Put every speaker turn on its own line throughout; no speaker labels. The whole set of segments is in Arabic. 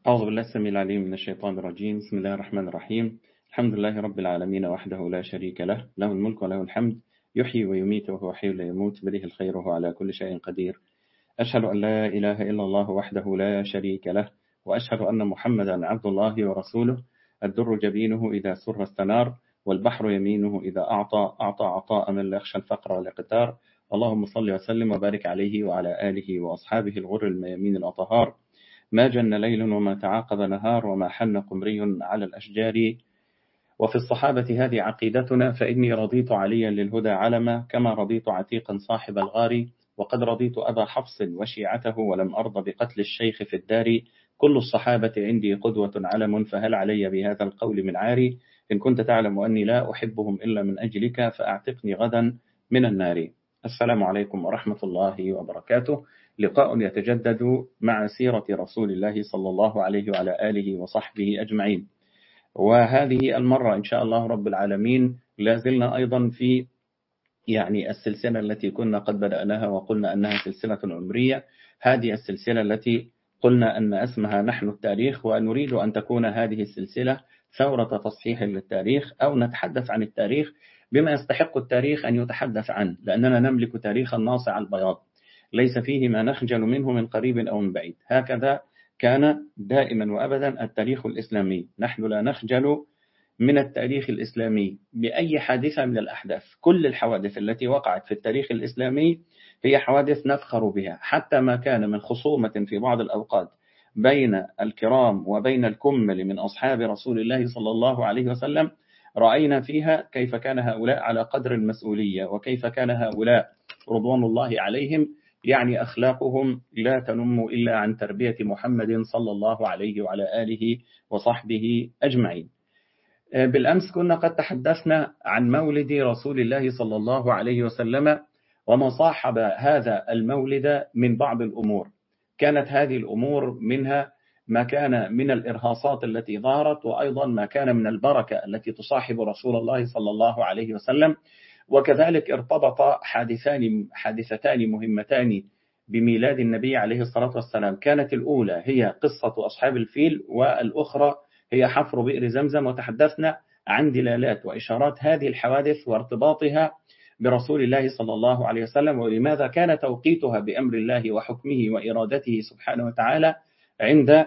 أعوذ بالله السميع العليم من الشيطان الرجيم. بسم الله الرحمن الرحيم. الحمد لله رب العالمين وحده لا شريك له، له الملك وله الحمد، يحيي ويميت وهو حي لا يموت، بيده الخير وهو على كل شيء قدير. أشهد أن لا إله إلا الله وحده لا شريك له، وأشهد أن محمدا عبد الله ورسوله. الدر جبينه إذا سر استنار، والبحر يمينه إذا أعطى عطاء من لا يخشى الفقر والاقتار. اللهم صل وسلم وبارك عليه وعلى آله وأصحابه الغر الميامين الأطهار. ما جن ليل وما تعاقب نهار، وما حن قمري على الأشجار. وفي الصحابة هذه عقيدتنا، فإني رضيت عليا للهدى علما، كما رضيت عتيقا صاحب الغار. وقد رضيت أبا حفص وشيعته، ولم أرض بقتل الشيخ في الدار. كل الصحابة عندي قدوة علم، فهل علي بهذا القول من عاري؟ إن كنت تعلم أني لا أحبهم إلا من أجلك، فأعتقني غدا من النار. السلام عليكم ورحمة الله وبركاته. لقاء يتجدد مع سيرة رسول الله صلى الله عليه وعلى آله وصحبه أجمعين. وهذه المرة إن شاء الله رب العالمين لازلنا أيضا في السلسلة التي كنا قد بدأناها وقلنا أنها سلسلة عمرية. هذه السلسلة التي قلنا أن اسمها نحن التاريخ، ونريد أن تكون هذه السلسلة ثورة تصحيح للتاريخ، أو نتحدث عن التاريخ بما يستحق التاريخ أن يتحدث عنه، لأننا نملك تاريخا ناصع البياض ليس فيه ما نخجل منه من قريب أو من بعيد. هكذا كان دائما وأبدا التاريخ الإسلامي. نحن لا نخجل من التاريخ الإسلامي بأي حادثة من الأحداث. كل الحوادث التي وقعت في التاريخ الإسلامي هي حوادث نفخر بها، حتى ما كان من خصومة في بعض الأوقات بين الكرام وبين الكمل من أصحاب رسول الله صلى الله عليه وسلم. رأينا فيها كيف كان هؤلاء على قدر المسؤولية، وكيف كان هؤلاء رضوان الله عليهم أخلاقهم لا تنم إلا عن تربية محمد صلى الله عليه وعلى آله وصحبه أجمعين. بالأمس كنا قد تحدثنا عن مولد رسول الله صلى الله عليه وسلم، وما صاحب هذا المولد من بعض الأمور. كانت هذه الأمور منها ما كان من الإرهاصات التي ظهرت، وأيضا ما كان من البركة التي تصاحب رسول الله صلى الله عليه وسلم. وكذلك ارتبط حادثتان مهمتان بميلاد النبي عليه الصلاة والسلام. كانت الأولى هي قصة أصحاب الفيل، والأخرى هي حفر بئر زمزم. وتحدثنا عن دلالات وإشارات هذه الحوادث وارتباطها برسول الله صلى الله عليه وسلم، ولماذا كان توقيتها بأمر الله وحكمه وإرادته سبحانه وتعالى عند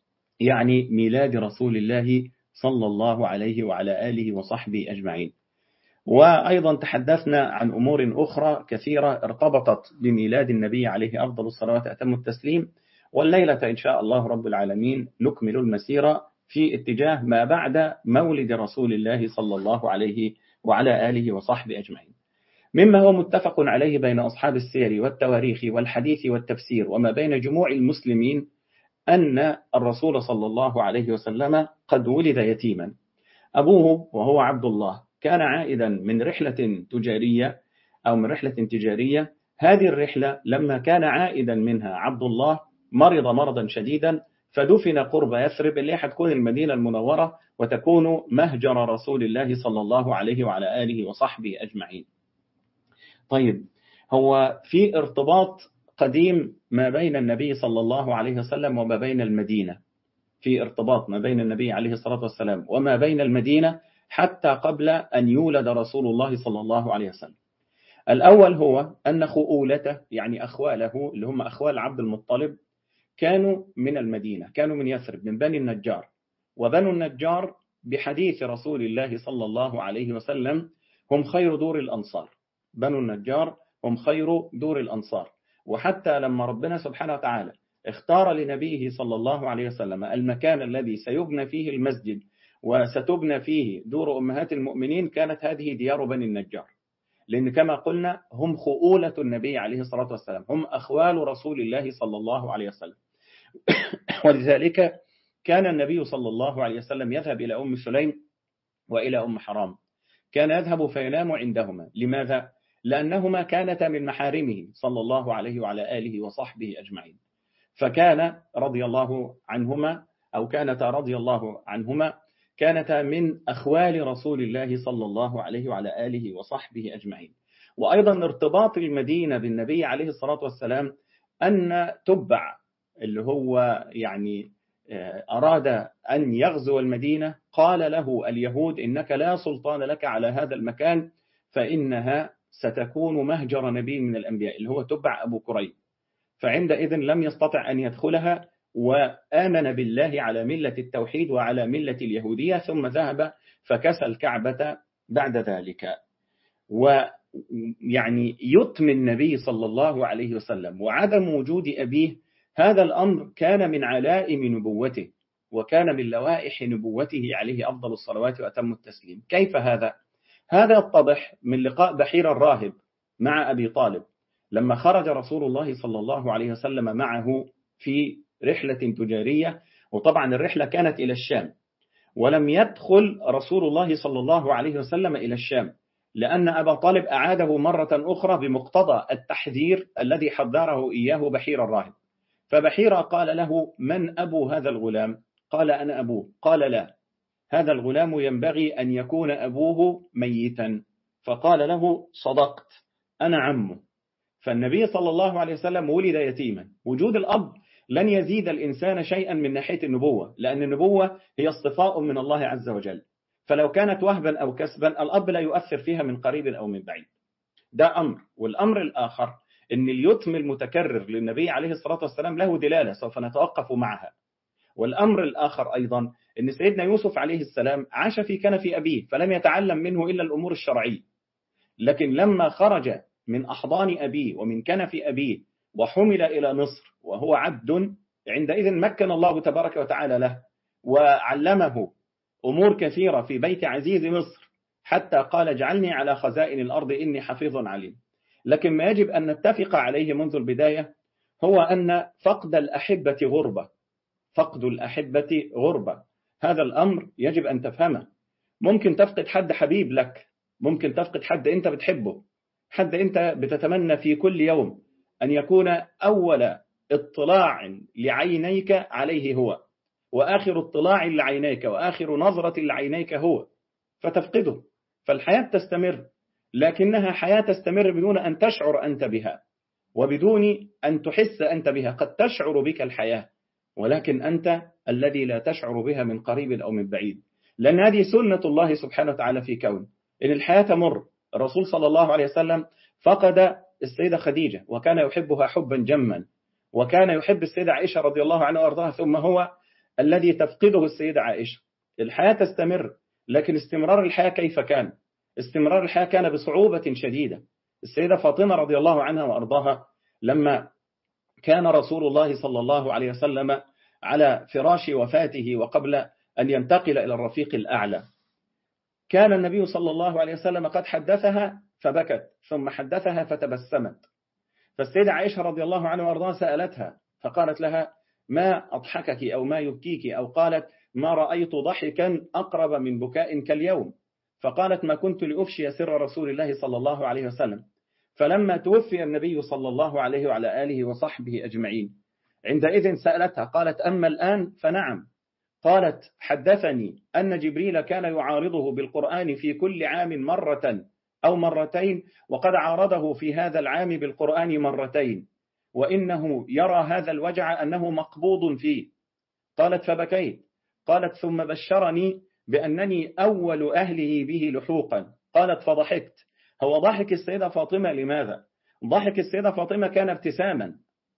ميلاد رسول الله صلى الله عليه وعلى آله وصحبه أجمعين. وأيضا تحدثنا عن أمور أخرى كثيرة ارتبطت بميلاد النبي عليه أفضل الصلوات وأتم التسليم. والليلة إن شاء الله رب العالمين نكمل المسيرة في اتجاه ما بعد مولد رسول الله صلى الله عليه وعلى آله وصحبه أجمعين. مما هو متفق عليه بين أصحاب السير والتواريخ والحديث والتفسير وما بين جموع المسلمين، أن الرسول صلى الله عليه وسلم قد ولد يتيما. أبوه وهو عبد الله كان عائدا من رحلة تجارية أو من رحلة تجارية. هذه الرحلة لما كان عائدا منها عبد الله مرض مرضا شديدا، فدفن قرب يثرب اللي حتكون المدينة المنورة وتكون مهجر رسول الله صلى الله عليه وعلى آله وصحبه أجمعين. طيب، هو في ارتباط قديم ما بين النبي صلى الله عليه وسلم وما بين المدينة، في ارتباط ما بين النبي عليه الصلاة والسلام وما بين المدينة حتى قبل أن يولد رسول الله صلى الله عليه وسلم. الأول هو أن خؤولته أخواله اللي هم أخوال عبد المطلب كانوا من المدينة، كانوا من يثرب من بني النجار. وبنو النجار بحديث رسول الله صلى الله عليه وسلم هم خير دور الأنصار. بنو النجار هم خير دور الأنصار. وحتى لما ربنا سبحانه وتعالى اختار لنبيه صلى الله عليه وسلم المكان الذي سيبنى فيه المسجد وستبنى فيه دور أمهات المؤمنين، كانت هذه ديار بني النجار، لأن كما قلنا هم خؤولة النبي عليه الصلاة والسلام، هم أخوال رسول الله صلى الله عليه وسلم. ولذلك كان النبي صلى الله عليه وسلم يذهب إلى أم سليم وإلى أم حرام، كان يذهب فينام عندهما. لماذا؟ لأنهما كانتا من محارمه صلى الله عليه وعلى آله وصحبه أجمعين. فكان رضي الله عنهما أو كانتا رضي الله عنهما كانتا من أخوال رسول الله صلى الله عليه وعلى آله وصحبه أجمعين. وأيضا ارتباط المدينة بالنبي عليه الصلاة والسلام أن تبع اللي هو أراد أن يغزو المدينة قال له اليهود إنك لا سلطان لك على هذا المكان فإنها ستكون مهجر نبي من الأنبياء اللي هو تبع أبو كريب. فعندئذ لم يستطع أن يدخلها، وآمن بالله على ملة التوحيد وعلى ملة اليهودية، ثم ذهب فكسى الكعبة بعد ذلك. ويعني يتم النبي صلى الله عليه وسلم وعدم وجود أبيه، هذا الأمر كان من علائم نبوته وكان من لوائح نبوته عليه أفضل الصلوات وأتم التسليم. كيف هذا؟ هذا يتضح من لقاء بحير الراهب مع أبي طالب لما خرج رسول الله صلى الله عليه وسلم معه في رحلة تجارية، وطبعا الرحلة كانت إلى الشام، ولم يدخل رسول الله صلى الله عليه وسلم إلى الشام لأن أبا طالب أعاده مرة أخرى بمقتضى التحذير الذي حذره إياه بحير الراهب. فبحير قال له: من أبو هذا الغلام؟ قال: أنا أبوه. قال: لا، هذا الغلام ينبغي أن يكون أبوه ميتا. فقال له: صدقت، أنا عمه. فالنبي صلى الله عليه وسلم ولد يتيما. وجود الأب لن يزيد الإنسان شيئا من ناحية النبوة، لأن النبوة هي اصطفاء من الله عز وجل، فلو كانت وهبا أو كسبا الأب لا يؤثر فيها من قريب أو من بعيد. ده أمر. والأمر الآخر أن اليتم المتكرر للنبي عليه الصلاة والسلام له دلالة سوف نتوقف معها. والأمر الآخر أيضا أن سيدنا يوسف عليه السلام عاش في كنف أبيه فلم يتعلم منه إلا الأمور الشرعية، لكن لما خرج من أحضان أبيه ومن كنف أبيه وحمل إلى مصر وهو عبد، عندئذ مكن الله تبارك وتعالى له وعلمه أمور كثيرة في بيت عزيز مصر، حتى قال: اجعلني على خزائن الأرض إني حفيظ عليم. لكن ما يجب أن نتفق عليه منذ البداية هو أن فقد الأحبة غربة. فقد الأحبة غربة، هذا الأمر يجب أن تفهمه. ممكن تفقد حد حبيب لك، ممكن تفقد حد أنت بتحبه، حد أنت بتتمنى في كل يوم أن يكون أول اطلاع لعينيك عليه هو، وآخر اطلاع لعينيك وآخر نظرة لعينيك هو، فتفقده. فالحياة تستمر، لكنها حياة تستمر بدون أن تشعر أنت بها وبدون أن تحس أنت بها. قد تشعر بك الحياة ولكن أنت الذي لا تشعر بها من قريب أو من بعيد، لأن هذه سنة الله سبحانه وتعالى في كون إن الحياة تمر. الرسول صلى الله عليه وسلم فقد السيدة خديجة وكان يحبها حبا جما، وكان يحب السيدة عائشة رضي الله عنها وأرضاها، ثم هو الذي تفقده السيدة عائشة. الحياة تستمر، لكن استمرار الحياة كيف كان؟ استمرار الحياة كان بصعوبة شديدة. السيدة فاطمة رضي الله عنها وأرضاها لما كان رسول الله صلى الله عليه وسلم على فراش وفاته وقبل أن ينتقل إلى الرفيق الأعلى، كان النبي صلى الله عليه وسلم قد حدثها فبكت، ثم حدثها فتبسمت. فالسيدة عائشة رضي الله عنها وأرضاها سألتها فقالت لها: ما أضحكك أو ما يبكيك؟ أو قالت: ما رأيت ضحكا أقرب من بكاء كاليوم. فقالت: ما كنت لأفشي سر رسول الله صلى الله عليه وسلم. فلما توفي النبي صلى الله عليه وعلى آله وصحبه أجمعين عندئذ سألتها قالت: أما الآن فنعم. قالت: حدثني أن جبريل كان يعارضه بالقرآن في كل عام مرة أو مرتين، وقد عارضه في هذا العام بالقرآن مرتين، وإنه يرى هذا الوجع أنه مقبوض فيه. قالت: فبكيت. قالت: ثم بشرني بأنني أول أهله به لحوقا. قالت: فضحكت. هو ضحك السيدة فاطمة لماذا؟ ضحك السيدة فاطمة كان ابتساما.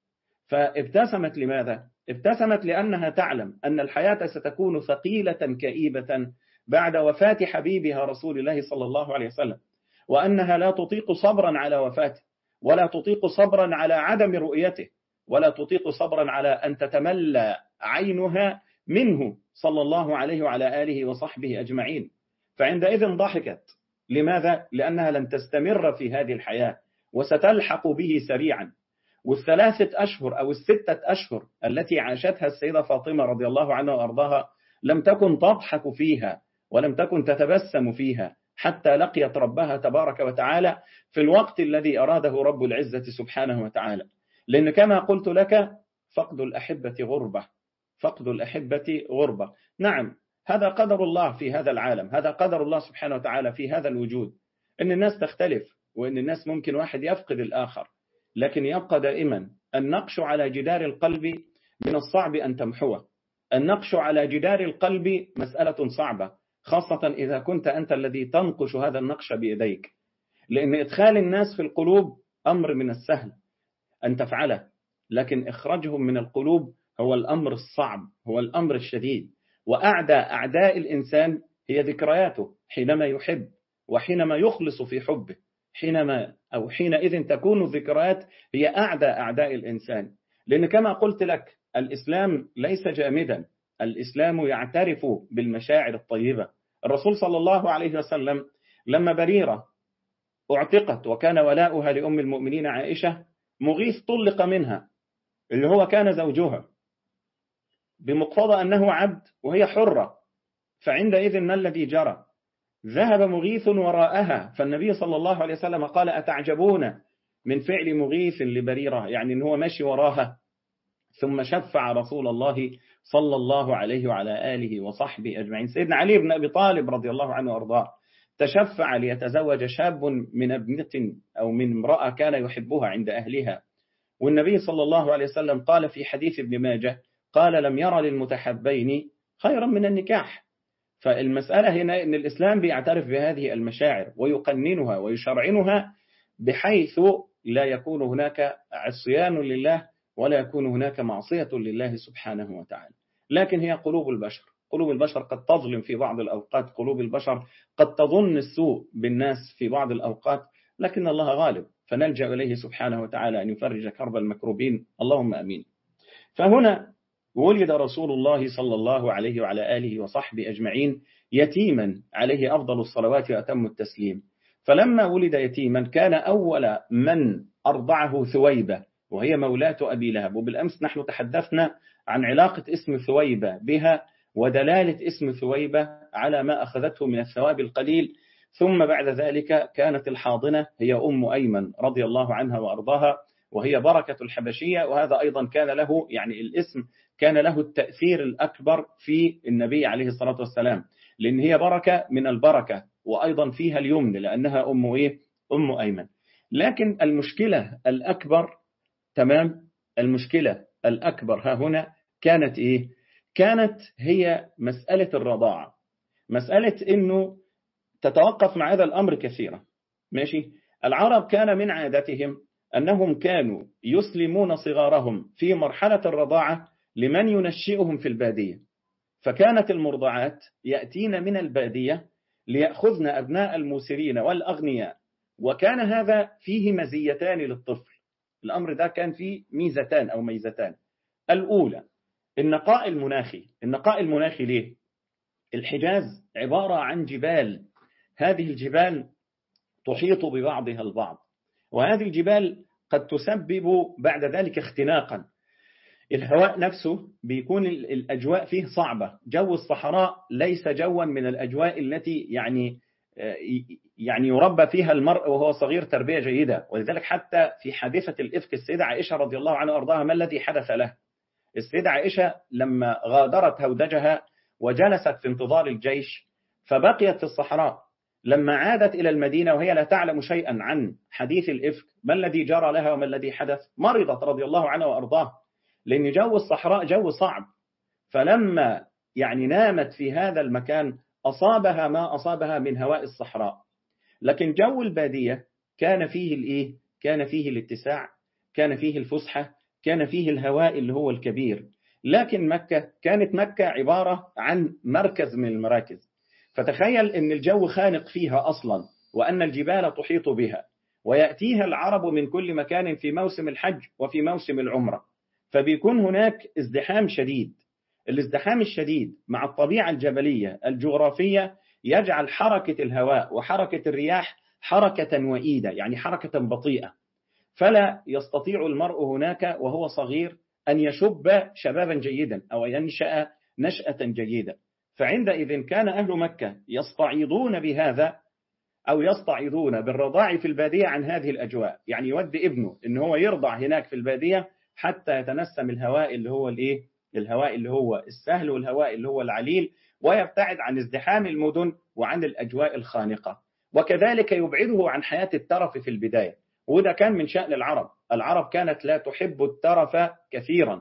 فابتسمت لماذا؟ ابتسمت لأنها تعلم أن الحياة ستكون ثقيلة كئيبة بعد وفاة حبيبها رسول الله صلى الله عليه وسلم، وأنها لا تطيق صبرا على وفاته، ولا تطيق صبرا على عدم رؤيته، ولا تطيق صبرا على أن تتملى عينها منه صلى الله عليه وعلى آله وصحبه أجمعين. فعندئذ ضحكت. لماذا؟ لأنها لن تستمر في هذه الحياة وستلحق به سريعا. والثلاثة أشهر أو الستة أشهر التي عاشتها السيدة فاطمة رضي الله عنها وأرضاها لم تكن تضحك فيها ولم تكن تتبسم فيها حتى لقيت ربها تبارك وتعالى في الوقت الذي أراده رب العزة سبحانه وتعالى. لأن كما قلت لك فقد الأحبة غربة، فقد الأحبة غربة. نعم، هذا قدر الله في هذا العالم، هذا قدر الله سبحانه وتعالى في هذا الوجود، أن الناس تختلف وأن الناس ممكن واحد يفقد الآخر، لكن يبقى دائما النقش على جدار القلب من الصعب أن تمحوه. النقش على جدار القلب مسألة صعبة، خاصة إذا كنت أنت الذي تنقش هذا النقش بيديك، لأن إدخال الناس في القلوب أمر من السهل أن تفعله، لكن إخراجهم من القلوب هو الأمر الصعب، هو الأمر الشديد. وأعدى أعداء الإنسان هي ذكرياته حينما يحب وحينما يخلص في حبه، حينئذ تكون الذكريات هي أعدى أعداء الإنسان. لأن كما قلت لك الإسلام ليس جامدا، الإسلام يعترف بالمشاعر الطيبة. الرسول صلى الله عليه وسلم لما بريرة اعتقت وكان ولاؤها لأم المؤمنين عائشة، مغيث طلق منها اللي هو كان زوجها بمقتضى أنه عبد وهي حرة، فعندئذ ما الذي جرى؟ ذهب مغيث وراءها، فالنبي صلى الله عليه وسلم قال أتعجبون من فعل مغيث لبريرة، يعني أنه هو ماشي وراها. ثم شفع رسول الله صلى الله عليه وعلى آله وصحبه أجمعين سيدنا علي بن أبي طالب رضي الله عنه وأرضاه، تشفع ليتزوج شاب من ابنة أو من امرأة كان يحبها عند أهلها، والنبي صلى الله عليه وسلم قال في حديث ابن ماجه قال لم يرى للمتحبين خيرا من النكاح. فالمسألة هنا أن الإسلام بيعترف بهذه المشاعر ويقننها ويشرعنها بحيث لا يكون هناك عصيان لله ولا يكون هناك معصية لله سبحانه وتعالى. لكن هي قلوب البشر، قلوب البشر قد تظلم في بعض الأوقات، قلوب البشر قد تظن السوء بالناس في بعض الأوقات، لكن الله غالب، فنلجأ إليه سبحانه وتعالى أن يفرج كرب المكروبين، اللهم أمين. فهنا ولد رسول الله صلى الله عليه وعلى آله وصحبه أجمعين يتيما عليه أفضل الصلوات وأتم التسليم. فلما ولد يتيما كان أول من أرضعه ثويبة وهي مولاة أبي لهب، وبالأمس نحن تحدثنا عن علاقة اسم ثويبة بها ودلالة اسم ثويبة على ما أخذته من الثواب القليل. ثم بعد ذلك كانت الحاضنة هي أم أيمن رضي الله عنها وأرضاها، وهي بركة الحبشية، وهذا أيضا كان له يعني الاسم كان له التأثير الأكبر في النبي عليه الصلاة والسلام، لأن هي بركة من البركة، وأيضا فيها اليمن لأنها أم أيمن. لكن المشكلة الأكبر، تمام، المشكلة الأكبر ها هنا كانت إيه؟ كانت هي مسألة الرضاعة، مسألة إنه تتوقف مع هذا الأمر كثيرا. ماشي، العرب كان من عادتهم أنهم كانوا يسلمون صغارهم في مرحلة الرضاعة لمن ينشئهم في البادية، فكانت المرضعات يأتين من البادية ليأخذن أبناء الموسرين والأغنياء، وكان هذا فيه مزيتان للطفل. الأمر ده كان فيه ميزتان أو ميزتان. الأولى النقاء المناخي ليه؟ الحجاز عبارة عن جبال، هذه الجبال تحيط ببعضها البعض، وهذه الجبال قد تسبب بعد ذلك اختناقا. الهواء نفسه بيكون الأجواء فيه صعبة، جو الصحراء ليس جوا من الأجواء التي يعني يربى فيها المرء وهو صغير تربية جيدة. ولذلك حتى في حادثة الإفك السيدة عائشة رضي الله عنها وأرضاها ما الذي حدث له؟ السيدة عائشة لما غادرت هودجها وجلست في انتظار الجيش فبقيت في الصحراء، لما عادت إلى المدينة وهي لا تعلم شيئا عن حديث الإفك ما الذي جرى لها وما الذي حدث، مرضت رضي الله عنها وأرضاها، لأن جو الصحراء جو صعب. فلما يعني نامت في هذا المكان أصابها ما أصابها من هواء الصحراء. لكن جو البادية كان فيه الإيه؟ كان فيه الاتساع، كان فيه الفسحة، كان فيه الهواء اللي هو الكبير. لكن مكة كانت مكة عبارة عن مركز من المراكز، فتخيل أن الجو خانق فيها أصلا، وأن الجبال تحيط بها، ويأتيها العرب من كل مكان في موسم الحج وفي موسم العمرة، فبيكون هناك ازدحام شديد. الازدحام الشديد مع الطبيعة الجبلية الجغرافية يجعل حركة الهواء وحركة الرياح حركة وئيدة، يعني حركة بطيئة، فلا يستطيع المرء هناك وهو صغير أن يشب شبابا جيدا أو ينشأ نشأة جيدة. فعندئذ كان أهل مكة يستعيضون بهذا أو يستعيضون بالرضاع في البادية عن هذه الأجواء، يعني يودي ابنه إن هو يرضع هناك في البادية حتى يتنسم الهواء اللي هو الإيه؟ الهواء اللي هو السهل والهواء اللي هو العليل، ويبتعد عن ازدحام المدن وعن الأجواء الخانقة، وكذلك يبعده عن حياة الترف في البداية. وده كان من شأن العرب كانت لا تحب الترف كثيرا،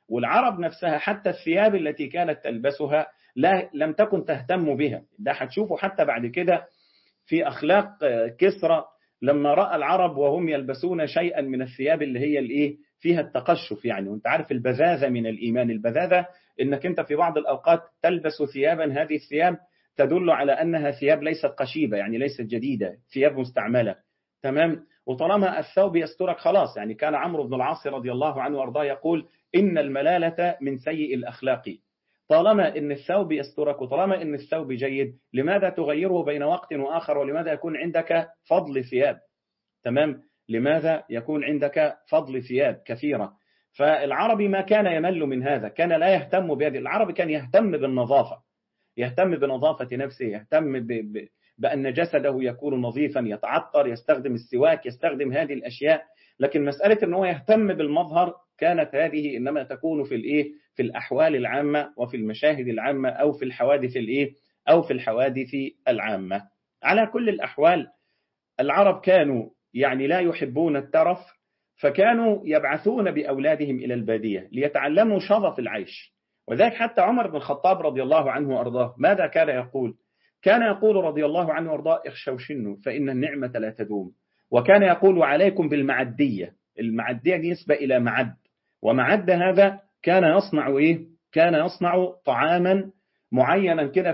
والعرب نفسها حتى الثياب التي كانت تلبسها لم تكن تهتم بها. ده هتشوفوا حتى بعد كده في أخلاق كسرى لما رأى العرب وهم يلبسون شيئا من الثياب اللي هي الايه فيها التقشف يعني. وانت عارف البذاذة من الإيمان، البذاذة انك انت في بعض الأوقات تلبس ثيابا، هذه الثياب تدل على أنها ثياب ليست قشيبة يعني ليست جديدة، ثياب مستعملة. تمام. وطالما الثوب يسترك خلاص يعني. كان عمرو بن العاص رضي الله عنه وارضاه يقول إن الملالة من سيء الأخلاق. طالما ان الثوب يسترك وطالما ان الثوب جيد، لماذا تغيره بين وقت وآخر؟ ولماذا يكون عندك فضل ثياب؟ تمام. لماذا يكون عندك فضل ثياب كثيرة؟ فالعربي ما كان يمل من هذا، كان لا يهتم بهذه. العربي كان يهتم بالنظافة، يهتم بنظافة نفسه، يهتم بأن جسده يكون نظيفا، يتعطر، يستخدم السواك، يستخدم هذه الأشياء. لكن مسألة أنه يهتم بالمظهر كانت هذه إنما تكون في الأحوال العامة وفي المشاهد العامة أو في الحوادث أو في الحوادث العامة. على كل الأحوال العرب كانوا يعني لا يحبون الترف، فكانوا يبعثون بأولادهم إلى البادية ليتعلموا شظف العيش. وذلك حتى عمر بن الخطاب رضي الله عنه وأرضاه ماذا كان يقول؟ كان يقول رضي الله عنه وأرضاه اخشوشنوا فإن النعمة لا تدوم. وكان يقول عليكم بالمعدية. المعدية دي نسبة إلى معد، ومعد هذا كان يصنع كان يصنع طعاما معينا كده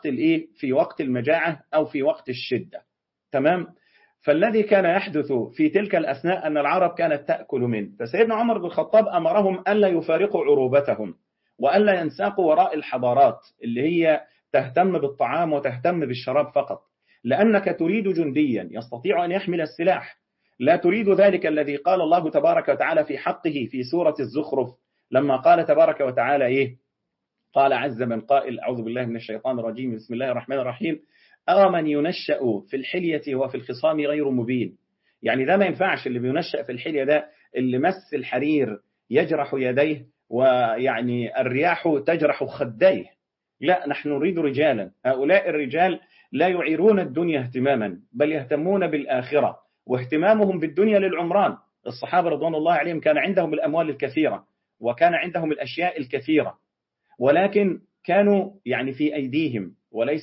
في وقت المجاعة أو في وقت الشدة. تمام. فالذي كان يحدث في تلك الأثناء أن العرب كانت تأكل منه. فسيدنا عمر بن الخطاب أمرهم ألا يفارقوا عروبتهم وألا ينساقوا وراء الحضارات اللي هي تهتم بالطعام وتهتم بالشراب فقط، لأنك تريد جنديا يستطيع أن يحمل السلاح، لا تريد ذلك الذي قال الله تبارك وتعالى في حقه في سورة الزخرف لما قال تبارك وتعالى قال عز من قائل أعوذ بالله من الشيطان الرجيم بسم الله الرحمن الرحيم أمن ينشأ في الحلية وفي الخصام غير مبين. يعني ده ما ينفعش. اللي بينشأ في الحلية ده اللي مس الحرير يجرح يديه ويعني الرياح تجرح خديه. لا، نحن نريد رجالا. هؤلاء الرجال لا يعيرون الدنيا اهتماما بل يهتمون بالآخرة، واهتمامهم بالدنيا للعمران. الصحابة رضوان الله عليهم كان عندهم الأموال الكثيرة وكان عندهم الأشياء الكثيرة، ولكن كانوا يعني في أيديهم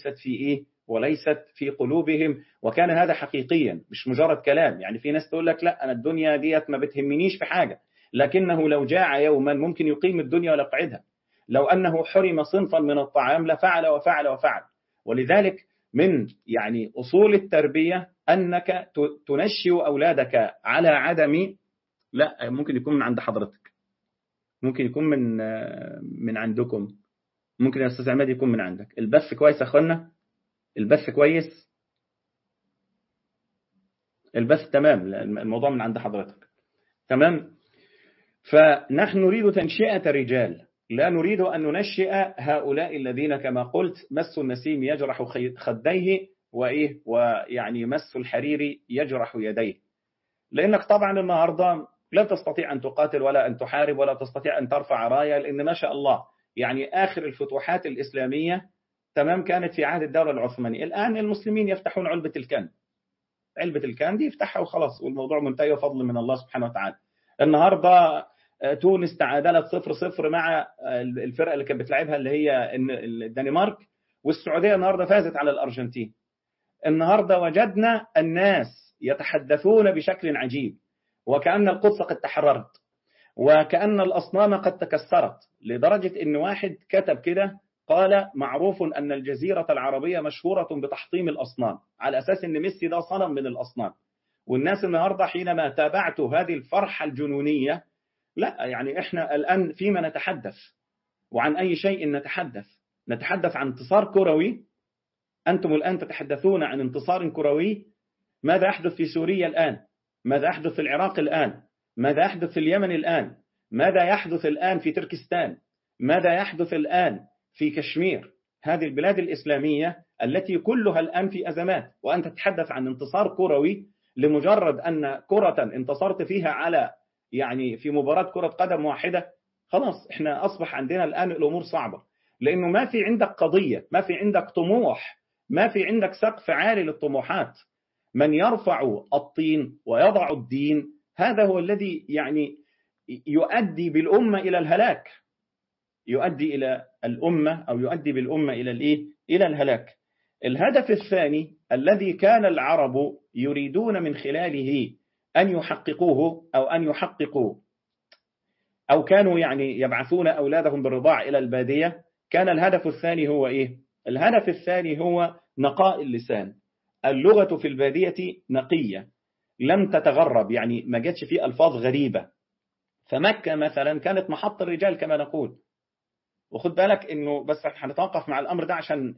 وليست في قلوبهم. وكان هذا حقيقيا مش مجرد كلام. يعني في ناس تقول لك لا أنا الدنيا ديت ما بتهمنيش في حاجة، لكنه لو جاع يوما ممكن يقيم الدنيا ولا يقعدها. لو أنه حرم صنفا من الطعام لفعل وفعل وفعل. ولذلك من يعني أصول التربية أنك تنشئ أولادك على عدم. لا، ممكن يكون من عند حضرتك، ممكن يكون من عندكم، ممكن يا أستاذ عماد يكون من عندك. البث كويس يا أخوانا؟ البث كويس؟ البث تمام، الموضوع من عند حضرتك. تمام. فنحن نريد تنشئة رجال، لا نريد أن ننشئ هؤلاء الذين كما قلت مس النسيم يجرح خديه ويعني مس الحرير يجرح يديه. لأنك طبعا النهاردة لا تستطيع أن تقاتل ولا أن تحارب ولا تستطيع أن ترفع راية، لأن ما شاء الله يعني آخر الفتوحات الإسلامية تمام كانت في عهد الدولة العثمانية. الآن المسلمين يفتحون علبة الكان دي يفتحها وخلاص والموضوع منتهي وفضل من الله سبحانه وتعالى. النهاردة تونس تعادلت 0-0 مع الفرقة اللي كانت بتلعبها اللي هي الدنمارك، والسعودية النهاردة فازت على الأرجنتين. النهاردة وجدنا الناس يتحدثون بشكل عجيب وكأن القدس قد تحررت وكأن الأصنام قد تكسرت، لدرجة أن واحد كتب كده قال معروف أن الجزيرة العربية مشهورة بتحطيم الأصنام، على أساس أن ميسي ده صنم من الأصنام. والناس النهاردة حينما تابعت هذه الفرحة الجنونية، لا يعني إحنا الآن فيما نتحدث وعن أي شيء نتحدث عن انتصار كروي. أنتم الآن تتحدثون عن انتصار كروي. ماذا يحدث في سوريا الآن؟ ماذا يحدث في العراق الآن؟ ماذا يحدث في اليمن الآن؟ ماذا يحدث الآن في تركستان؟ ماذا يحدث الآن في كشمير؟ هذه البلاد الإسلامية التي كلها الآن في أزمات، وأنت تتحدث عن انتصار كروي لمجرد أن كرة انتصرت فيها على يعني في مباراة كرة قدم واحدة. خلاص احنا أصبح عندنا الآن الأمور صعبة، لأنه ما في عندك قضية، ما في عندك طموح، ما في عندك سقف عالي للطموحات. من يرفع الطين ويضع الدين هذا هو الذي يعني يؤدي بالأمة إلى الهلاك، يؤدي إلى الأمة أو يؤدي بالأمة إلى الإيه؟ إلى الهلاك. الهدف الثاني الذي كان العرب يريدون من خلاله أن يحققوه أو أن يحققوا أو كانوا يعني يبعثون أولادهم بالرضاع إلى البادية، كان الهدف الثاني هو إيه؟ الهدف الثاني هو نقاء اللسان. اللغة في البادية نقية لم تتغرب، يعني ما جاتش فيه ألفاظ غريبة. فمكة مثلا كانت محط الرجال كما نقول. وخد بالك إنه بس هنتوقف مع الأمر ده عشان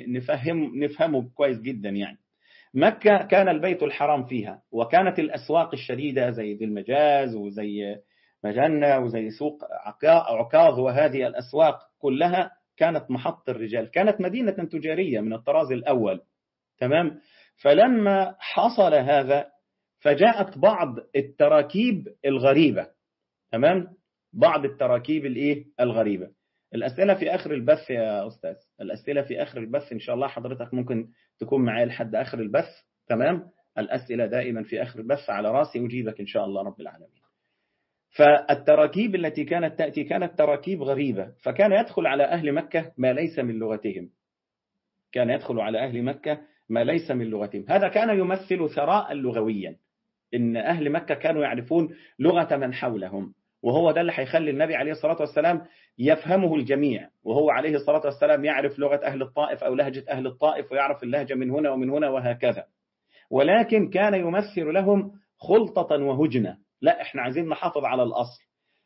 نفهمه كويس جدا. يعني مكة كان البيت الحرام فيها، وكانت الأسواق الشديدة زي ذي المجاز وزي مجنة وزي سوق عكاظ، وهذه الأسواق كلها كانت محط الرجال، كانت مدينة تجارية من الطراز الأول. تمام. فلما حصل هذا فجاءت بعض التراكيب الغريبة. تمام. بعض التراكيب الغريبة. الأسئلة في آخر البث يا أستاذ، الأسئلة في آخر البث إن شاء الله، حضرتك ممكن تكون معايا لحد آخر البث. تمام. الأسئلة دائما في آخر البث على راسي، أجيبك إن شاء الله رب العالمين. فالتراكيب التي كانت تأتي كانت تراكيب غريبة، فكان يدخل على أهل مكة ما ليس من لغتهم، كان يدخل على أهل مكة ما ليس من لغتهم. هذا كان يمثل ثراء لغويا، إن أهل مكة كانوا يعرفون لغة من حولهم، وهو ده اللي هيخلي النبي عليه الصلاة والسلام يفهمه الجميع، وهو عليه الصلاة والسلام يعرف لغة أهل الطائف أو لهجة أهل الطائف، ويعرف اللهجة من هنا ومن هنا وهكذا. ولكن كان يمثل لهم خلطة وهجنة، لا إحنا عايزين نحافظ على الأصل،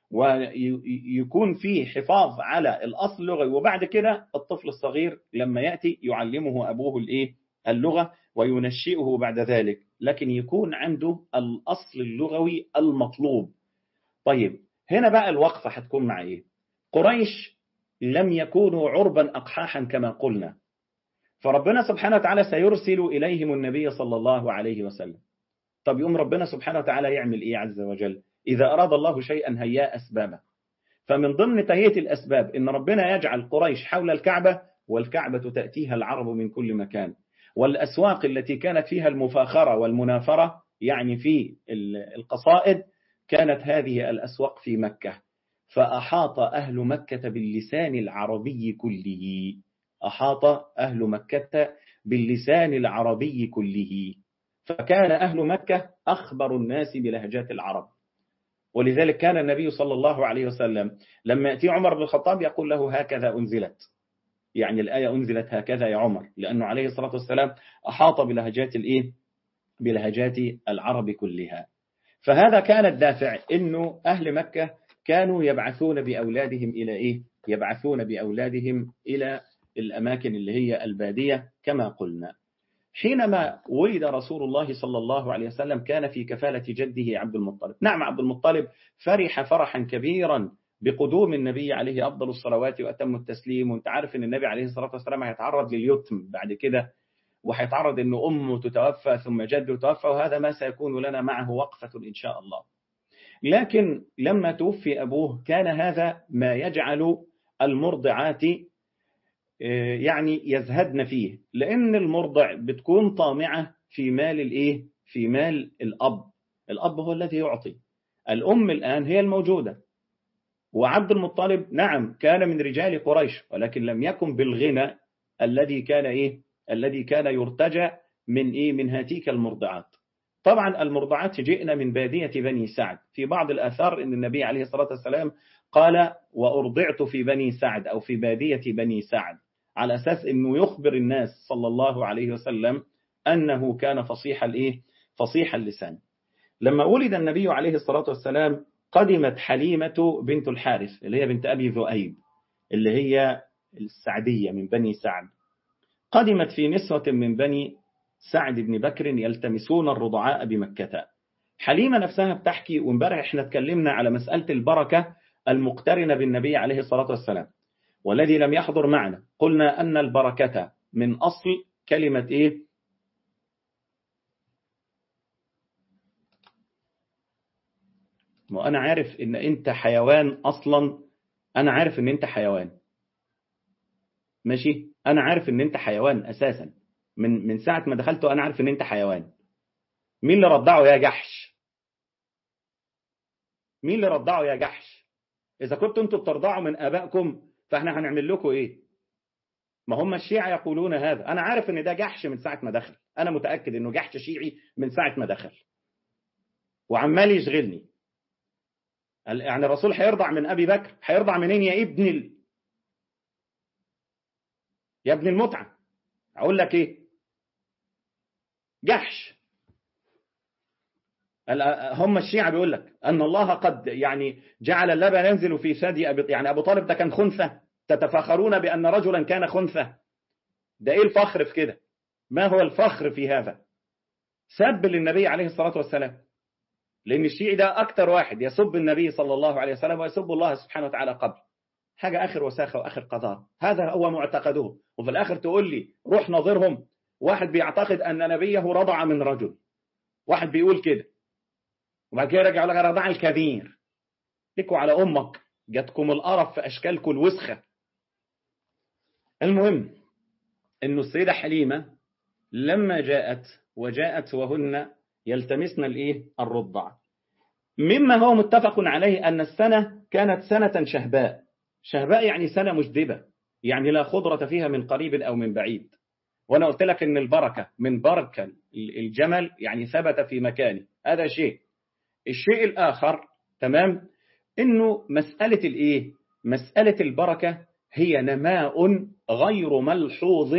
ويكون فيه حفاظ على الأصل اللغوي، وبعد كده الطفل الصغير لما يأتي يعلمه أبوه اللغة وينشئه بعد ذلك، لكن يكون عنده الأصل اللغوي المطلوب. طيب هنا بقى الوقفة هتكون مع إيه؟ قريش لم يكونوا عربا أقحاحا كما قلنا، فربنا سبحانه وتعالى سيرسل إليهم النبي صلى الله عليه وسلم. طب يوم ربنا سبحانه وتعالى يعمل إيه عز وجل؟ إذا أراد الله شيئا هيا أسبابه. فمن ضمن تهيئة الأسباب إن ربنا يجعل قريش حول الكعبة، والكعبة تأتيها العرب من كل مكان، والأسواق التي كانت فيها المفاخرة والمنافرة يعني في القصائد كانت هذه الأسواق في مكة. فأحاط أهل مكة باللسان العربي كله، أحاط أهل مكة باللسان العربي كله، فكان أهل مكة أخبر الناس بلهجات العرب. ولذلك كان النبي صلى الله عليه وسلم لما يأتي عمر بن الخطاب يقول له هكذا أنزلت، يعني الآية أنزلت هكذا يا عمر، لأنه عليه الصلاة والسلام أحاط بلهجات العرب كلها. فهذا كان الدافع، إنه أهل مكة كانوا يبعثون بأولادهم إلى يبعثون بأولادهم إلى الأماكن اللي هي البادية كما قلنا. حينما ولد رسول الله صلى الله عليه وسلم كان في كفالة جده عبد المطلب. نعم، عبد المطلب فرح فرحا كبيرا بقدوم النبي عليه أفضل الصلوات وأتم التسليم. وانت عارف أن النبي عليه الصلاة والسلام هيتعرض لليتم بعد كده، وهيتعرض أن أمه تتوفى ثم جده توفى، وهذا ما سيكون لنا معه وقفة إن شاء الله. لكن لما توفي أبوه كان هذا ما يجعل المرضعات يعني يزهدن فيه، لأن المرضع بتكون طامعة في مال في مال الأب. الأب هو الذي يعطي، الأم الآن هي الموجودة. وعبد المطلب نعم كان من رجال قريش، ولكن لم يكن بالغنى الذي كان يرتجى من هاتيك المرضعات. طبعا المرضعات جئنا من بادية بني سعد. في بعض الآثار أن النبي عليه الصلاة والسلام قال وأرضعت في بني سعد أو في بادية بني سعد، على أساس أنه يخبر الناس صلى الله عليه وسلم أنه كان فصيح اللسان. لما ولد النبي عليه الصلاة والسلام قدمت حليمة بنت الحارث اللي هي بنت أبي ذؤيب اللي هي السعدية من بني سعد، قدمت في نسوة من بني سعد بن بكر يلتمسون الرضعاء بمكة. حليمة نفسها بتحكي، وامبارح احنا اتكلمنا على مسألة البركة المقترنة بالنبي عليه الصلاة والسلام، والذي لم يحضر معنا قلنا أن البركة من أصل كلمة وأنا عارف إن أنت حيوان أصلا، أنا عارف إن أنت حيوان ماشي، أنا عارف إن أنت حيوان أساسا من ساعة ما دخلت، وأنا عارف إن أنت حيوان. مين اللي رضعه يا جحش؟
مين اللي رضعه يا جحش؟ إذا كنتوا أنتوا بترضعوا من آبائكم فإحنا هنعمل لكم إيه؟ ما هم الشيعة يقولون هذا. أنا عارف إن ده جحش من ساعة ما دخل، أنا متأكد إنه جحش شيعي من ساعة ما دخل وعمال يشغلني. يعني الرسول هيرضع من أبي بكر؟ هيرضع منين يا يا ابن المتعة؟ أقول لك إيه؟ جحش. هم الشيعة بيقول لك أن الله قد يعني جعل اللبن ينزل في ثدي يعني أبو طالب ده كان خنثى، تتفاخرون بأن رجلا كان خنثى. ده إيه الفخر في كده؟ ما هو الفخر في هذا؟ سب للنبي عليه الصلاة والسلام، لأن الشيعي ده أكتر واحد يسب النبي صلى الله عليه وسلم ويسب الله سبحانه وتعالى قبل. حاجة آخر وساخة وآخر قذار. هذا هو معتقدهم، وفي الآخر تقول لي روح نظرهم. واحد بيعتقد أن نبيه رضع من رجل، واحد بيقول كده، وبعد كده يرجع لك رضع الكبير. لكوا على أمك، جاتكم القرف في أشكالكم الوسخة. المهم إنه السيدة حليمة لما جاءت وهن يلتمسن الرضع، مما هو متفق عليه أن السنة كانت سنة شهباء. شهباء يعني سنة مجدبة، يعني لا خضرة فيها من قريب أو من بعيد. وأنا قلت لك إن البركة من بركة الجمل يعني ثبت في مكانه، هذا شيء. الشيء الآخر تمام إنه مسألة البركة هي نماء غير ملحوظ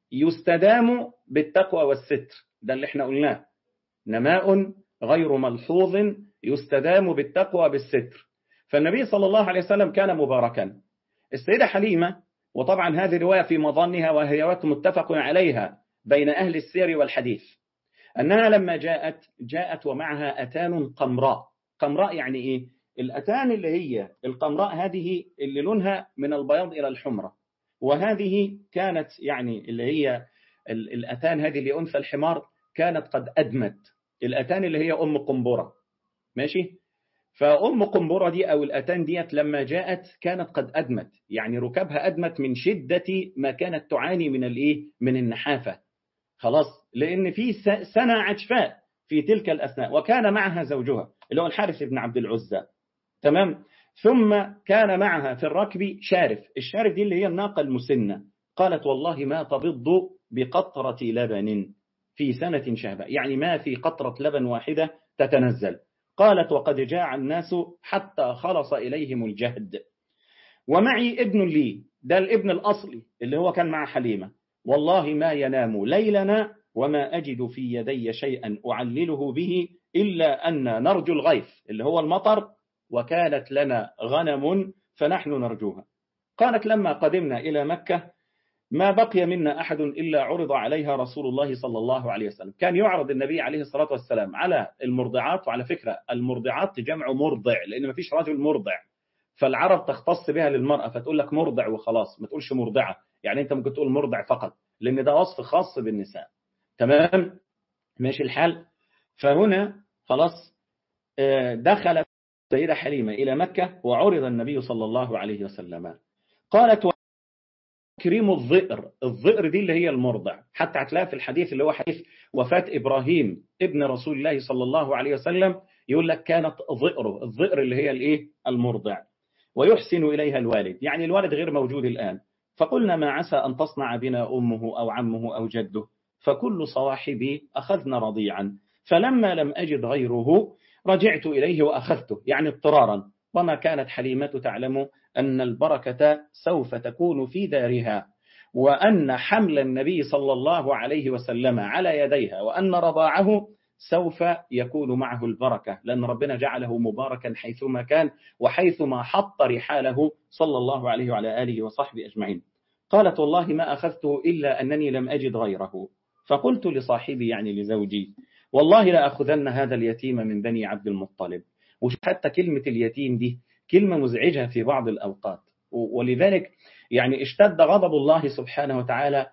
يستدام بالتقوى والستر. ده اللي احنا قلناه، نماء غير ملحوظ يستدام بالتقوى بالستر. فالنبي صلى الله عليه وسلم كان مباركا. السيدة حليمة، وطبعا هذه رواية في مظنها وهي متفق عليها بين أهل السير والحديث، أنها لما جاءت ومعها أتان قمراء. قمراء يعني إيه؟ الأتان اللي هي القمراء هذه اللي لونها من البياض إلى الحمرة، وهذه كانت يعني اللي هي الأتان هذه لأنثى الحمار كانت قد أدمت. الأتان اللي هي أم قنبرة، ماشي؟ فأم قنبرة دي أو الأتان ديت لما جاءت كانت قد أدمت، يعني ركبها أدمت من شدة ما كانت تعاني من النحافة. خلاص، لأن في سنة عجفاء في تلك الأثناء، وكان معها زوجها اللي هو الحارث بن عبد العزى، تمام. ثم كان معها في الركب شارف. الشارف دي اللي هي الناقة المسنة. قالت والله ما تبض بقطرة لبن في سنة شهباء، يعني ما في قطرة لبن واحدة تتنزل. قالت وقد جاع الناس حتى خلص إليهم الجهد، ومعي ابن لي، ده الابن الأصلي اللي هو كان مع حليمة، والله ما ينام ليلنا وما أجد في يدي شيئا أعلله به إلا أن نرجو الغيث اللي هو المطر، وكانت لنا غنم فنحن نرجوها. قالت لما قدمنا إلى مكة ما بقي منا أحد إلا عرض عليها رسول الله صلى الله عليه وسلم. كان يعرض النبي عليه الصلاة والسلام على المرضعات، وعلى فكرة المرضعات جمع مرضع لأن ما فيش رجل مرضع، فالعرب تختص بها للمرأة فتقول لك مرضع وخلاص، ما تقولش مرضعة. يعني أنت ممكن تقول مرضع فقط لأن ده وصف خاص بالنساء، تمام، ماشي الحال. فهنا خلاص دخل السيدة حليمة إلى مكة وعرض النبي صلى الله عليه وسلم. قالت كريم الظئر دي اللي هي المرضع، حتى هتلاقي في الحديث اللي هو حديث وفاة إبراهيم ابن رسول الله صلى الله عليه وسلم يقول لك كانت الظئر اللي هي المرضع، ويحسن إليها الوالد، يعني الوالد غير موجود الآن. فقلنا ما عسى أن تصنع بنا أمه أو عمه أو جده، فكل صواحبي أخذنا رضيعا، فلما لم أجد غيره رجعت إليه وأخذته، يعني اضطرارا. وما كانت حليمة تعلم أن البركة سوف تكون في دارها، وأن حمل النبي صلى الله عليه وسلم على يديها وأن رضاعه سوف يكون معه البركة، لأن ربنا جعله مباركا حيثما كان وحيثما حط رحاله صلى الله عليه وعلى آله وصحبه أجمعين. قالت والله ما أخذته إلا أنني لم أجد غيره، فقلت لصاحبي يعني لزوجي والله لا أخذن هذا اليتيم من بني عبد المطلب. وحتى كلمة اليتيم دي كلمة مزعجة في بعض الأوقات، ولذلك يعني اشتد غضب الله سبحانه وتعالى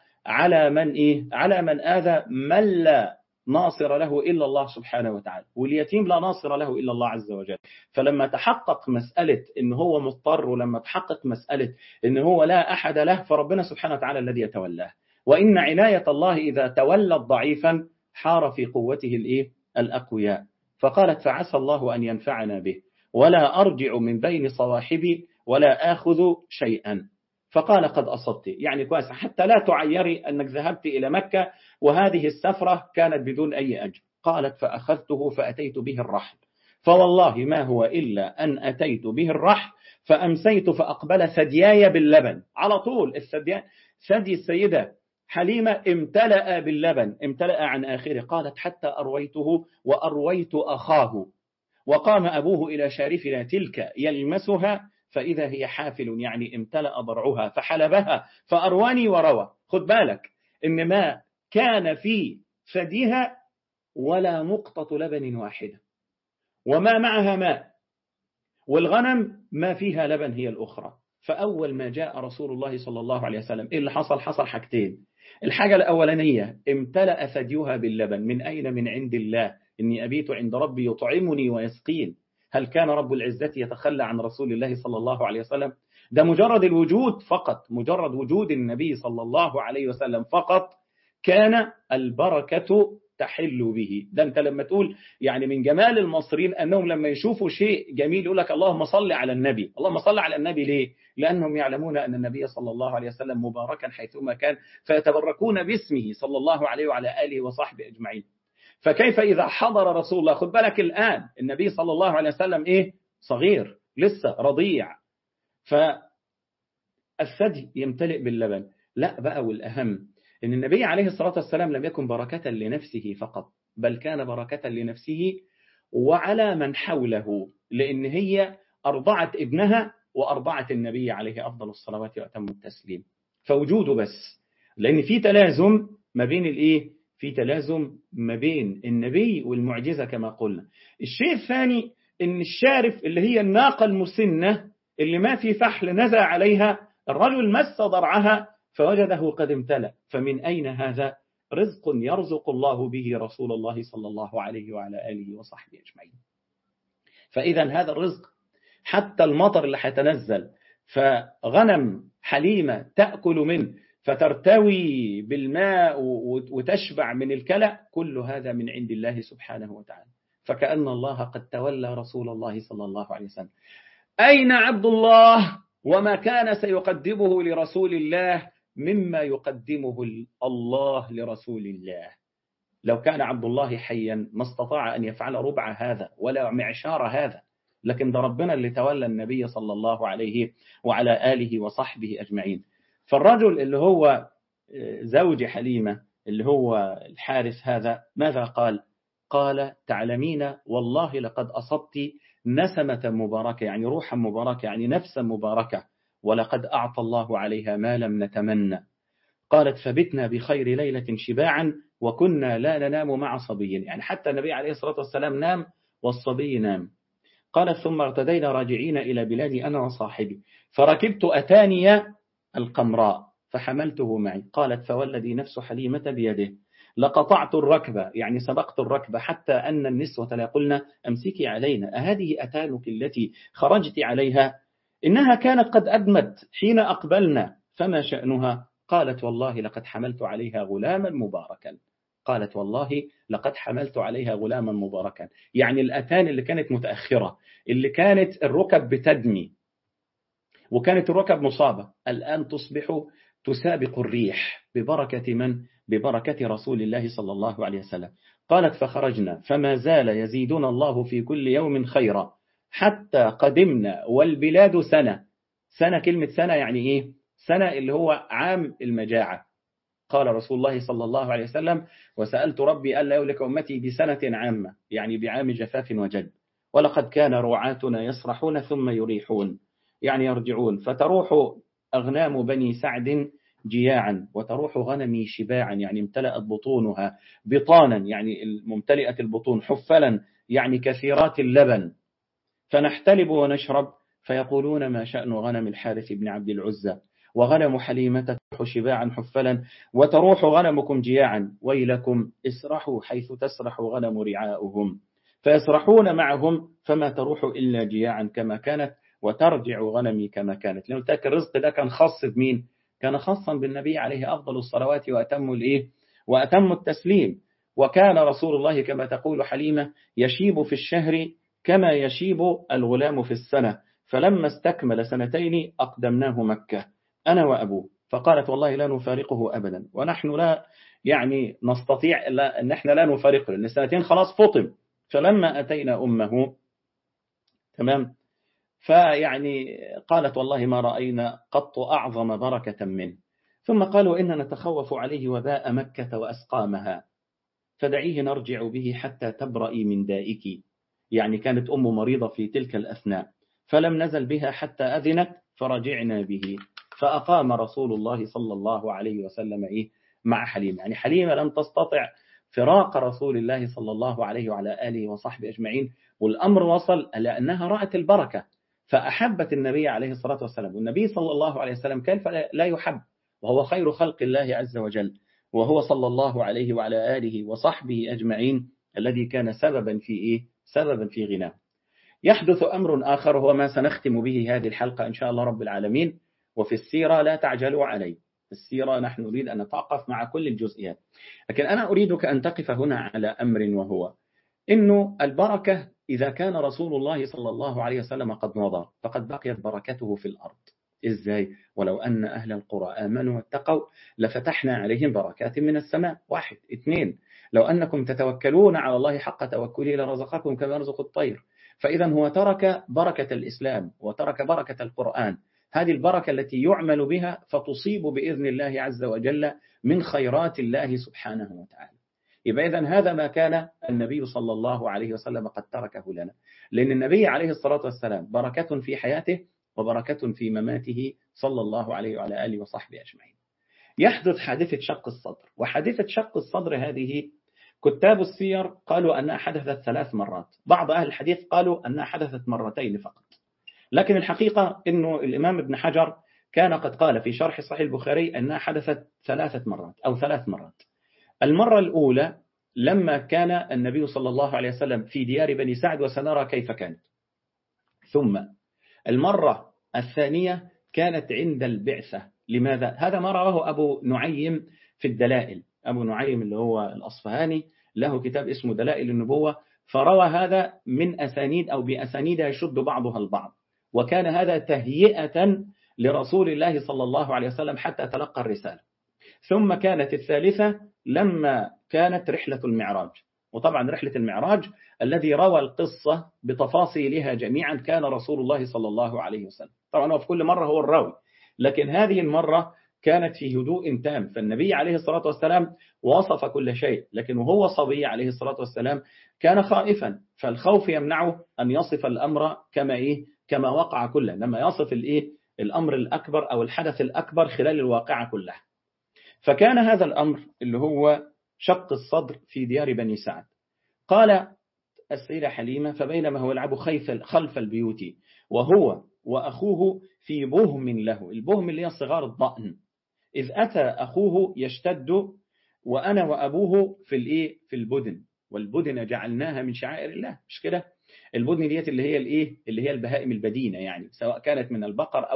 على من آذى من لا ناصر له إلا الله سبحانه وتعالى، واليتيم لا ناصر له إلا الله عز وجل. فلما تحقق مسألة إن هو مضطر، ولما تحقق مسألة إن هو لا أحد له، فربنا سبحانه وتعالى الذي يتولاه. وإن عناية الله إذا تولى ضعيفا حار في قوته الأقوياء. فقالت فعسى الله أن ينفعنا به، ولا أرجع من بين صواحبي ولا آخذ شيئا. فقال قد أصبت، يعني كويس، حتى لا تعيري أنك ذهبت إلى مكة وهذه السفرة كانت بدون أي أجر. قالت فأخذته فأتيت به الرحل، فوالله ما هو إلا أن أتيت به الرحل فأمسيت فأقبل ثدياي باللبن. على طول ثدي السيدة حليمة امتلأ باللبن، امتلأ عن آخره. قالت حتى أرويته وأرويت أخاه، وقام أبوه إلى شارفنا تلك يلمسها فإذا هي حافل، يعني امتلأ ضرعها، فحلبها فأرواني وروى. خد بالك إن ما كان في ثديها ولا نقطة لبن واحدة، وما معها ماء، والغنم ما فيها لبن هي الأخرى. فأول ما جاء رسول الله صلى الله عليه وسلم إيه اللي حصل؟ حصل حاجتين. الحاجة الأولانية امتلأ ثديها باللبن. من أين؟ من عند الله. إني أبيت عند ربي يطعمني ويسقين. هل كان رب العزة يتخلى عن رسول الله صلى الله عليه وسلم؟ ده مجرد الوجود فقط، مجرد وجود النبي صلى الله عليه وسلم فقط كان البركة تحل به. ده أنت لما تقول يعني من جمال المصريين أنهم لما يشوفوا شيء جميل يقول لك اللهم صل على النبي. اللهم صل على النبي ليه؟ لأنهم يعلمون أن النبي صلى الله عليه وسلم مباركا حيثما كان، فيتبركون باسمه صلى الله عليه وعلى آله وصحبه أجمعين. فكيف إذا حضر رسول الله؟ خد بالك الآن النبي صلى الله عليه وسلم إيه؟ صغير لسه رضيع، فالثدي يمتلئ باللبن. لا بقى، والأهم إن النبي عليه الصلاة والسلام لم يكن بركة لنفسه فقط، بل كان بركة لنفسه وعلى من حوله، لأن هي أرضعت ابنها وأرضعت النبي عليه أفضل الصلوات وأتم التسليم. فوجوده بس، لأن في تلازم ما بين الإيه؟ في تلازم ما بين النبي والمعجزة كما قلنا. الشيء الثاني إن الشارف اللي هي الناقة المسنة اللي ما في فحل نزع عليها، الرجل مس ضرعها فوجده قد امتلأ. فمن أين هذا؟ رزق يرزق الله به رسول الله صلى الله عليه وعلى آله وصحبه أجمعين. فإذا هذا الرزق حتى المطر اللي حيتنزل فغنم حليمة تأكل منه فترتوي بالماء وتشبع من الكلأ، كل هذا من عند الله سبحانه وتعالى. فكأن الله قد تولى رسول الله صلى الله عليه وسلم. أين عبد الله وما كان سيقدمه لرسول الله مما يقدمه الله لرسول الله؟ لو كان عبد الله حيا ما استطاع أن يفعل ربع هذا ولا معشار هذا، لكن ده ربنا اللي تولى النبي صلى الله عليه وعلى آله وصحبه أجمعين. فالرجل اللي هو زوج حليمة اللي هو الحارث هذا ماذا قال؟ قال تعلمين والله لقد أصبت نسمة مباركة، يعني روحا مباركة، يعني نفسا مباركة، ولقد أعطى الله عليها ما لم نتمنى. قالت فبتنا بخير ليلة شباعا وكنا لا ننام مع صبي، يعني حتى النبي عليه الصلاة والسلام نام والصبي نام. قالت ثم ارتدينا راجعين إلى بلادي أنا وصاحبي فركبت أتاني القمراء فحملته معي. قالت فوالذي نفس حليمة بيده لقطعت الركبة، يعني سبقت الركبة، حتى أن النسوة لا قلنا أمسكي علينا أهذه أتانك التي خرجت عليها؟ إنها كانت قد أدمت حين أقبلنا فما شأنها؟ قالت والله لقد حملت عليها غلاما مباركا. قالت والله لقد حملت عليها غلاما مباركا، يعني الأتان اللي كانت متأخرة، اللي كانت الركب بتدمي وكانت الركب مصابة، الآن تصبح تسابق الريح ببركة من؟ ببركة رسول الله صلى الله عليه وسلم. قالت فخرجنا فما زال يزيدنا الله في كل يوم خيرا حتى قدمنا والبلاد سنة. سنة، كلمة سنة يعني إيه؟ سنة اللي هو عام المجاعة. قال رسول الله صلى الله عليه وسلم وسألت ربي ألا يهلك أمتي بسنة عامة، يعني بعام جفاف وجد. ولقد كان رعاتنا يسرحون ثم يريحون، يعني يرجعون، فتروح أغنام بني سعد جياعا وتروح غنمي شباعا، يعني امتلأت بطونها بطانا، يعني ممتلئة البطون، حفلا يعني كثيرات اللبن، فنحتلب ونشرب. فيقولون ما شأن غنم الحارث بن عبد العزى وغنم حليمة شباعا حفلا وتروح غنمكم جياعا، ويلكم اسرحوا حيث تسرح غنم رعاؤهم. فيسرحون معهم فما تروح إلا جياعا كما كانت وترجع غنمي كما كانت. لأنه تاك الرزق ده كان خاص بمين؟ كان خاصا بالنبي عليه أفضل الصلوات وأتم التسليم. وكان رسول الله كما تقول حليمة يشيب في الشهر كما يشيب الغلام في السنة، فلما استكمل 2 أقدمناه مكة أنا وأبوه. فقالت والله لا نفارقه أبدا، ونحن لا يعني نستطيع أن احنا لا نفارقه، لأن 2 خلاص فطم. فلما أتينا أمه تمام، فيعني قالت والله ما رأينا قط أعظم بركة منه. ثم قالوا إننا نتخوف عليه وباء مكة وأسقامها، فدعيه نرجع به حتى تبرئي من دائك. يعني كانت أم مريضة في تلك الأثناء، فلم نزل بها حتى أذنت فرجعنا به. فأقام رسول الله صلى الله عليه وسلم مع حليمة. يعني حليمة لم تستطع فراق رسول الله صلى الله عليه وعلى آله وصحبه أجمعين، والأمر وصل لأنها رأت البركة فأحبت النبي عليه الصلاة والسلام. والنبي صلى الله عليه وسلم كيف لا يحب وهو خير خلق الله عز وجل، وهو صلى الله عليه وعلى آله وصحبه أجمعين الذي كان سببا في سببا في غناه. يحدث أمر آخر هو ما سنختم به هذه الحلقة إن شاء الله رب العالمين. وفي السيرة لا تعجلوا علي، في السيرة نحن نريد أن نتوقف مع كل الجزئيات، لكن أنا أريدك أن تقف هنا على أمر، وهو إنه البركة إذا كان رسول الله صلى الله عليه وسلم قد مضى فقد بقيت بركته في الأرض. إزاي؟ ولو أن أهل القرى آمنوا واتقوا لفتحنا عليهم بركات من السماء. 1. 2. لو أنكم تتوكلون على الله حق توكله لرزقكم كما يرزق الطير. فإذا هو ترك بركة الإسلام وترك بركة القرآن، هذه البركة التي يعمل بها فتصيب بإذن الله عز وجل من خيرات الله سبحانه وتعالى. يبقى إذن هذا ما كان النبي صلى الله عليه وسلم قد تركه لنا، لأن النبي عليه الصلاة والسلام بركة في حياته وبركة في مماته صلى الله عليه وعلى آله وصحبه أجمعين. يحدث حادثة شق الصدر، وحادثة شق الصدر هذه كتاب السير قالوا أنها حدثت 3 مرات، بعض أهل الحديث قالوا أنها حدثت 2 مرات فقط، لكن الحقيقة أنه الإمام ابن حجر كان قد قال في شرح صحيح البخاري أنها حدثت 3 مرات أو 3 مرات. المرة الأولى لما كان النبي صلى الله عليه وسلم في ديار بني سعد، وسنرى كيف كانت. ثم المرة الثانية كانت عند البعثة. لماذا؟ هذا ما رواه أبو نعيم في الدلائل. أبو نعيم اللي هو الأصفهاني له كتاب اسمه دلائل النبوة، فروى هذا من أسانيد أو بأسانيد يشد بعضها البعض، وكان هذا تهيئة لرسول الله صلى الله عليه وسلم حتى تلقى الرسالة. ثم كانت الثالثة لما كانت رحلة المعراج، وطبعا رحلة المعراج الذي روى القصة بتفاصيلها جميعا كان رسول الله صلى الله عليه وسلم. طبعا هو في كل مرة هو الراوي، لكن هذه المرة كانت في هدوء تام، فالنبي عليه الصلاة والسلام وصف كل شيء، لكن وهو صبي عليه الصلاة والسلام كان خائفا، فالخوف يمنعه أن يصف الأمر كما وقع كله، لما يصف الأمر الأكبر أو الحدث الأكبر خلال الواقعة كلها. فكان هذا الأمر اللي هو شق الصدر في ديار بني سعد. قال السيدة حليمة فبينما هو يلعب خلف البيوت وهو وأخوه في بهم له، البهم اللي هي صغار الضأن، إذ أتى أخوه يشتد وأنا وأبوه في البدن، والبدن جعلناها من شعائر الله، مش كده؟ البدن ديت اللي هي البهائم البدينة، يعني سواء كانت من البقر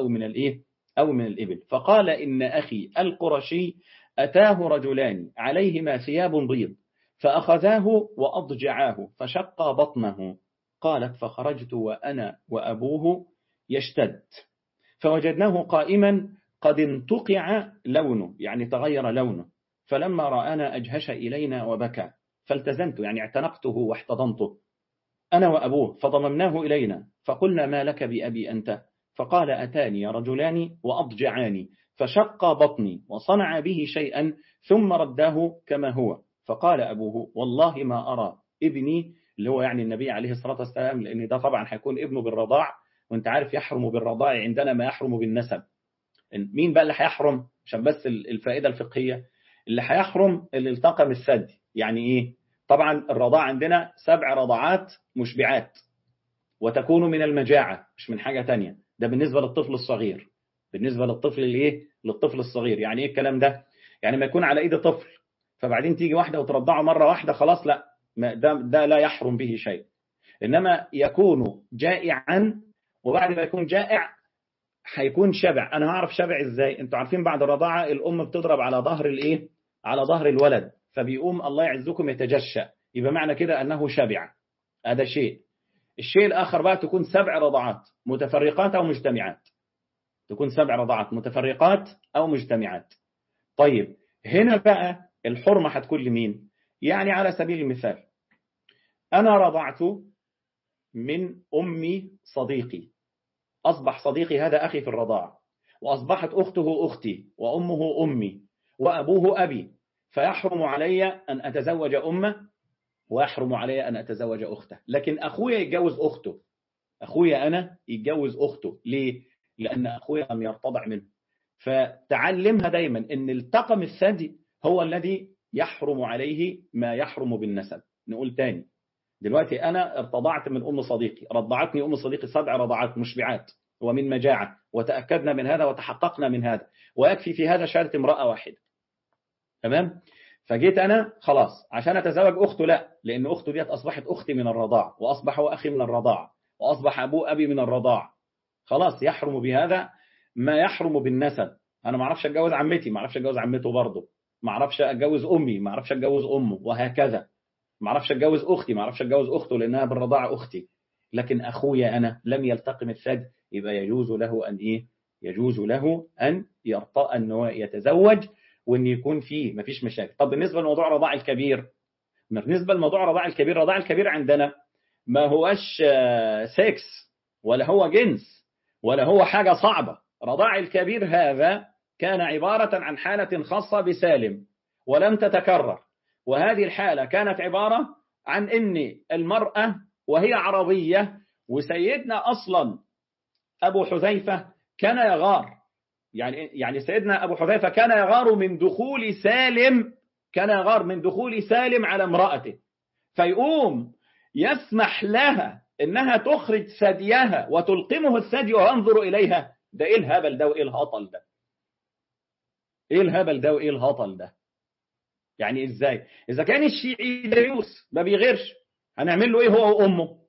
أو من الإبل. فقال إن أخي القرشي أتاه رجلان عليهما ثياب بيض فأخذاه وأضجعاه فشق بطنه. قالت فخرجت وأنا وأبوه يشتد فوجدناه قائما قد انتقع لونه، يعني تغير لونه، فلما رآنا أجهش إلينا وبكى، فالتزمت يعني اعتنقته واحتضنته أنا وأبوه فضممناه إلينا، فقلنا ما لك بأبي أنت؟ فقال أتاني رجلان وأضجعاني فشق بطني وصنع به شيئا ثم رداه كما هو. فقال أبوه والله ما أرى ابني، اللي هو يعني النبي عليه الصلاة والسلام، لأن ده طبعا هيكون ابنه بالرضاع، وانت عارف يحرم بالرضاع عندنا ما يحرم بالنسب. مين بقى اللي هيحرم؟ عشان بس الفائدة الفقهية، اللي هيحرم اللي التقم الثدي. يعني إيه؟ طبعا الرضاع عندنا 7 رضعات مشبعات، وتكون من المجاعة مش من حاجة تانية. ده بالنسبة للطفل الصغير، بالنسبة للطفل الصغير. يعني إيه الكلام ده؟ يعني ما يكون على إيد طفل فبعدين تيجي واحدة وترضعه مرة واحدة خلاص، لا، ده لا يحرم به شيء. إنما يكون جائعا، وبعد ما يكون جائع هيكون شبع. أنا هعرف شبع إزاي؟ أنتوا عارفين بعد الرضاعة الأم بتضرب على ظهر الولد، فبيقوم الله يعزكم يتجشأ، يبقى معنى كده أنه شبع. هذا شيء. الشيء الآخر بقى تكون 7 رضعات متفرقات أو مجتمعات، تكون 7 رضعات متفرقات أو مجتمعات. طيب هنا بقى الحرمة هتكون لمين؟ يعني على سبيل المثال أنا رضعت من أمي صديقي، أصبح صديقي هذا أخي في الرضاعة، وأصبحت أخته أختي وأمه أمي وأبوه أبي، فيحرم علي أن أتزوج أمه ويحرم علي أن أتزوج أخته. لكن أخويا يتجوز أخته، أخويا أنا يتجوز أخته. ليه؟ لأن أخويا لم يرتضع منه. فتعلمها دايما أن التقم الثدي هو الذي يحرم عليه ما يحرم بالنسب. نقول تاني، دلوقتي أنا ارتضعت من أم صديقي، رضعتني أم صديقي 7 رضعات مشبعات ومن مجاعة، وتأكدنا من هذا وتحققنا من هذا، ويكفي في هذا شهادة امرأة واحدة. تمام؟ فجيت أنا خلاص عشان أتزوج أخته، لا، لأن أخته ديت أصبحت أختي من الرضاعة، وأصبح هو أخي من الرضاعة، وأصبح أبوه أبي من الرضاعة. خلاص يحرم بهذا ما يحرم بالنسب. أنا ما أعرفش أتجوز عمتي، ما أعرفش أتجوز عمته برضه، ما أعرفش أتجوز أمي، ما أعرفش أتجوز أمه، وهكذا. ما أعرفش أتجوز أختي، ما أعرفش أتجوز أخته لأنها بالرضاعة أختي. لكن أخويا أنا لم يلتقم الثدي، يبقى يجوز له أن إيه؟ يجوز له أن يرتأ أنه يتزوج وأن يكون فيه ما فيش مشاكل. طب بالنسبة لموضوع رضاع الكبير، بالنسبة لموضوع رضاع الكبير، رضاع الكبير عندنا ما هوش سكس، ولا هو جنس، ولا هو حاجة صعبة. رضاع الكبير هذا كان عبارة عن حالة خاصة بسالم ولم تتكرر، وهذه الحالة كانت عبارة عن إن المرأة وهي عربية، وسيدنا أصلا أبو حذيفة كان يغار، يعني سيدنا أبو حذيفة كان يغار من دخول سالم، كان يغار من دخول سالم على امرأته، فيقوم يسمح لها إنها تخرج ثديها وتلقمه الثدي وينظر إليها. ده إيه الهبل ده وإيه الهطل ده؟ إيه الهبل ده وإيه الهطل ده؟ يعني إزاي؟ إذا كان الشيعي ديوس ما بيغيرش، هنعمل له إيه هو وأمه؟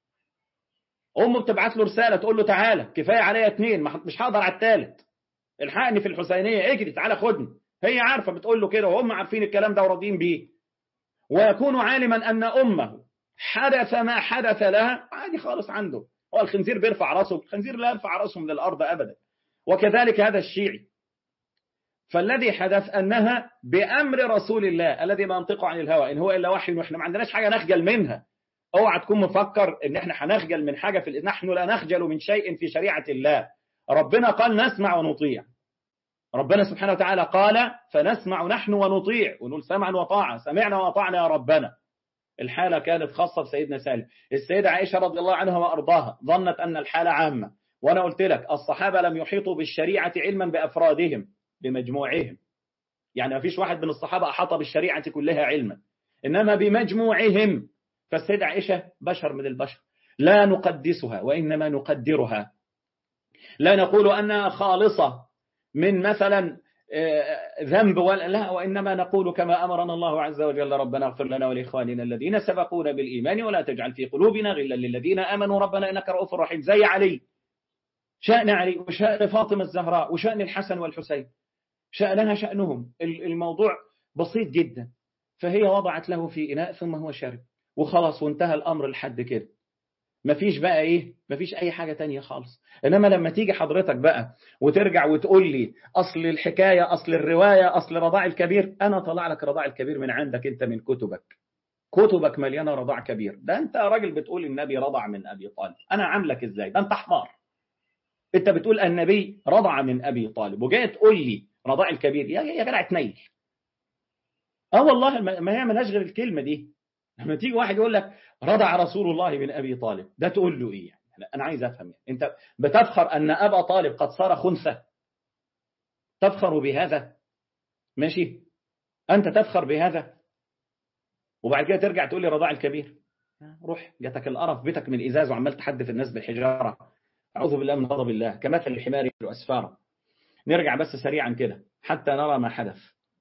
أمه بتبعت له رسالة تقول له تعالى، كفاية عليا 2، مش هقدر على الثالث، الحقني في الحسينية، اجري تعالى خدني. هي عارفة بتقول له كده، وهم عارفين الكلام ده وراضيين بيه. ويكون عالما أن أمه حدث ما حدث لها عادي خالص عنده. هو الخنزير بيرفع راسه؟ الخنزير لا يرفع راسه من الأرض أبدا. وكذلك هذا الشيعي. فالذي حدث أنها بأمر رسول الله الذي ما ينطق عن الهوى إن هو إلا وحي، وإحنا ما عندناش حاجة نخجل منها. اوعى تكون مفكر إن إحنا هنخجل من حاجة نحن لا نخجل من شيء في شريعة الله. ربنا قال نسمع ونطيع، ربنا سبحانه وتعالى قال فنسمع نحن ونطيع، ونقول سمعا وطاعة، سمعنا وأطعنا يا ربنا. الحالة كانت خاصة بسيدنا سالم. السيدة عائشة رضي الله عنها وأرضاها ظنت أن الحالة عامة، وأنا قلت لك الصحابة لم يحيطوا بالشريعة علما بأفرادهم بمجموعهم، يعني ما فيش واحد من الصحابة أحاط بالشريعة كلها علما، إنما بمجموعهم. فالسيدة عائشة بشر من البشر، لا نقدسها وإنما نقدرها، لا نقول أنها خالصة من مثلا ذنب ولا لا، وإنما نقول كما أمرنا الله عز وجل ربنا اغفر لنا ولإخواننا الذين سبقونا بالإيمان ولا تجعل في قلوبنا غلا للذين آمنوا ربنا إنك رؤوف رحيم. زي علي، شأن علي وشأن فاطمة الزهراء وشأن الحسن والحسين، شأنها شأنهم. الموضوع بسيط جدا. فهي وضعت له في إناء ثم هو شرب وخلاص، وانتهى الأمر لحد كده. مفيش بقى إيه، مفيش أي حاجة تانية خالص. إنما لما تيجي حضرتك بقى وترجع وتقول لي أصل الحكاية، أصل الرواية، أصل رضاع الكبير، أنا طلع لك رضاع الكبير من عندك أنت، من كتبك مليانة رضاع كبير. ده أنت راجل بتقول النبي رضع من أبي طالب، أنا عاملك إزاي؟ ده أنت حمار. أنت بتقول النبي رضع من أبي طالب وجاي تقول لي رضاع الكبير؟ يا جدع تنيل. والله ما هي ملهاش غير الكلمة دي. لما تيجي واحد يقول لك رضع رسول الله من أبي طالب، ده تقول له إيه يعني؟ أنا عايز أفهم يعني. أنت بتفخر أن أبا طالب قد صار خنثى؟ تفخر بهذا؟ ماشي، أنت تفخر بهذا، وبعد كده ترجع تقول لي رضاع الكبير. روح جاتك القرف بيتك من إزاز وعمال تحدث الناس بالحجارة. أعوذ بالله من غضب الله، كمثل الحمار يحمل أسفارا. نرجع بس سريعا كده حتى نرى ما حدث.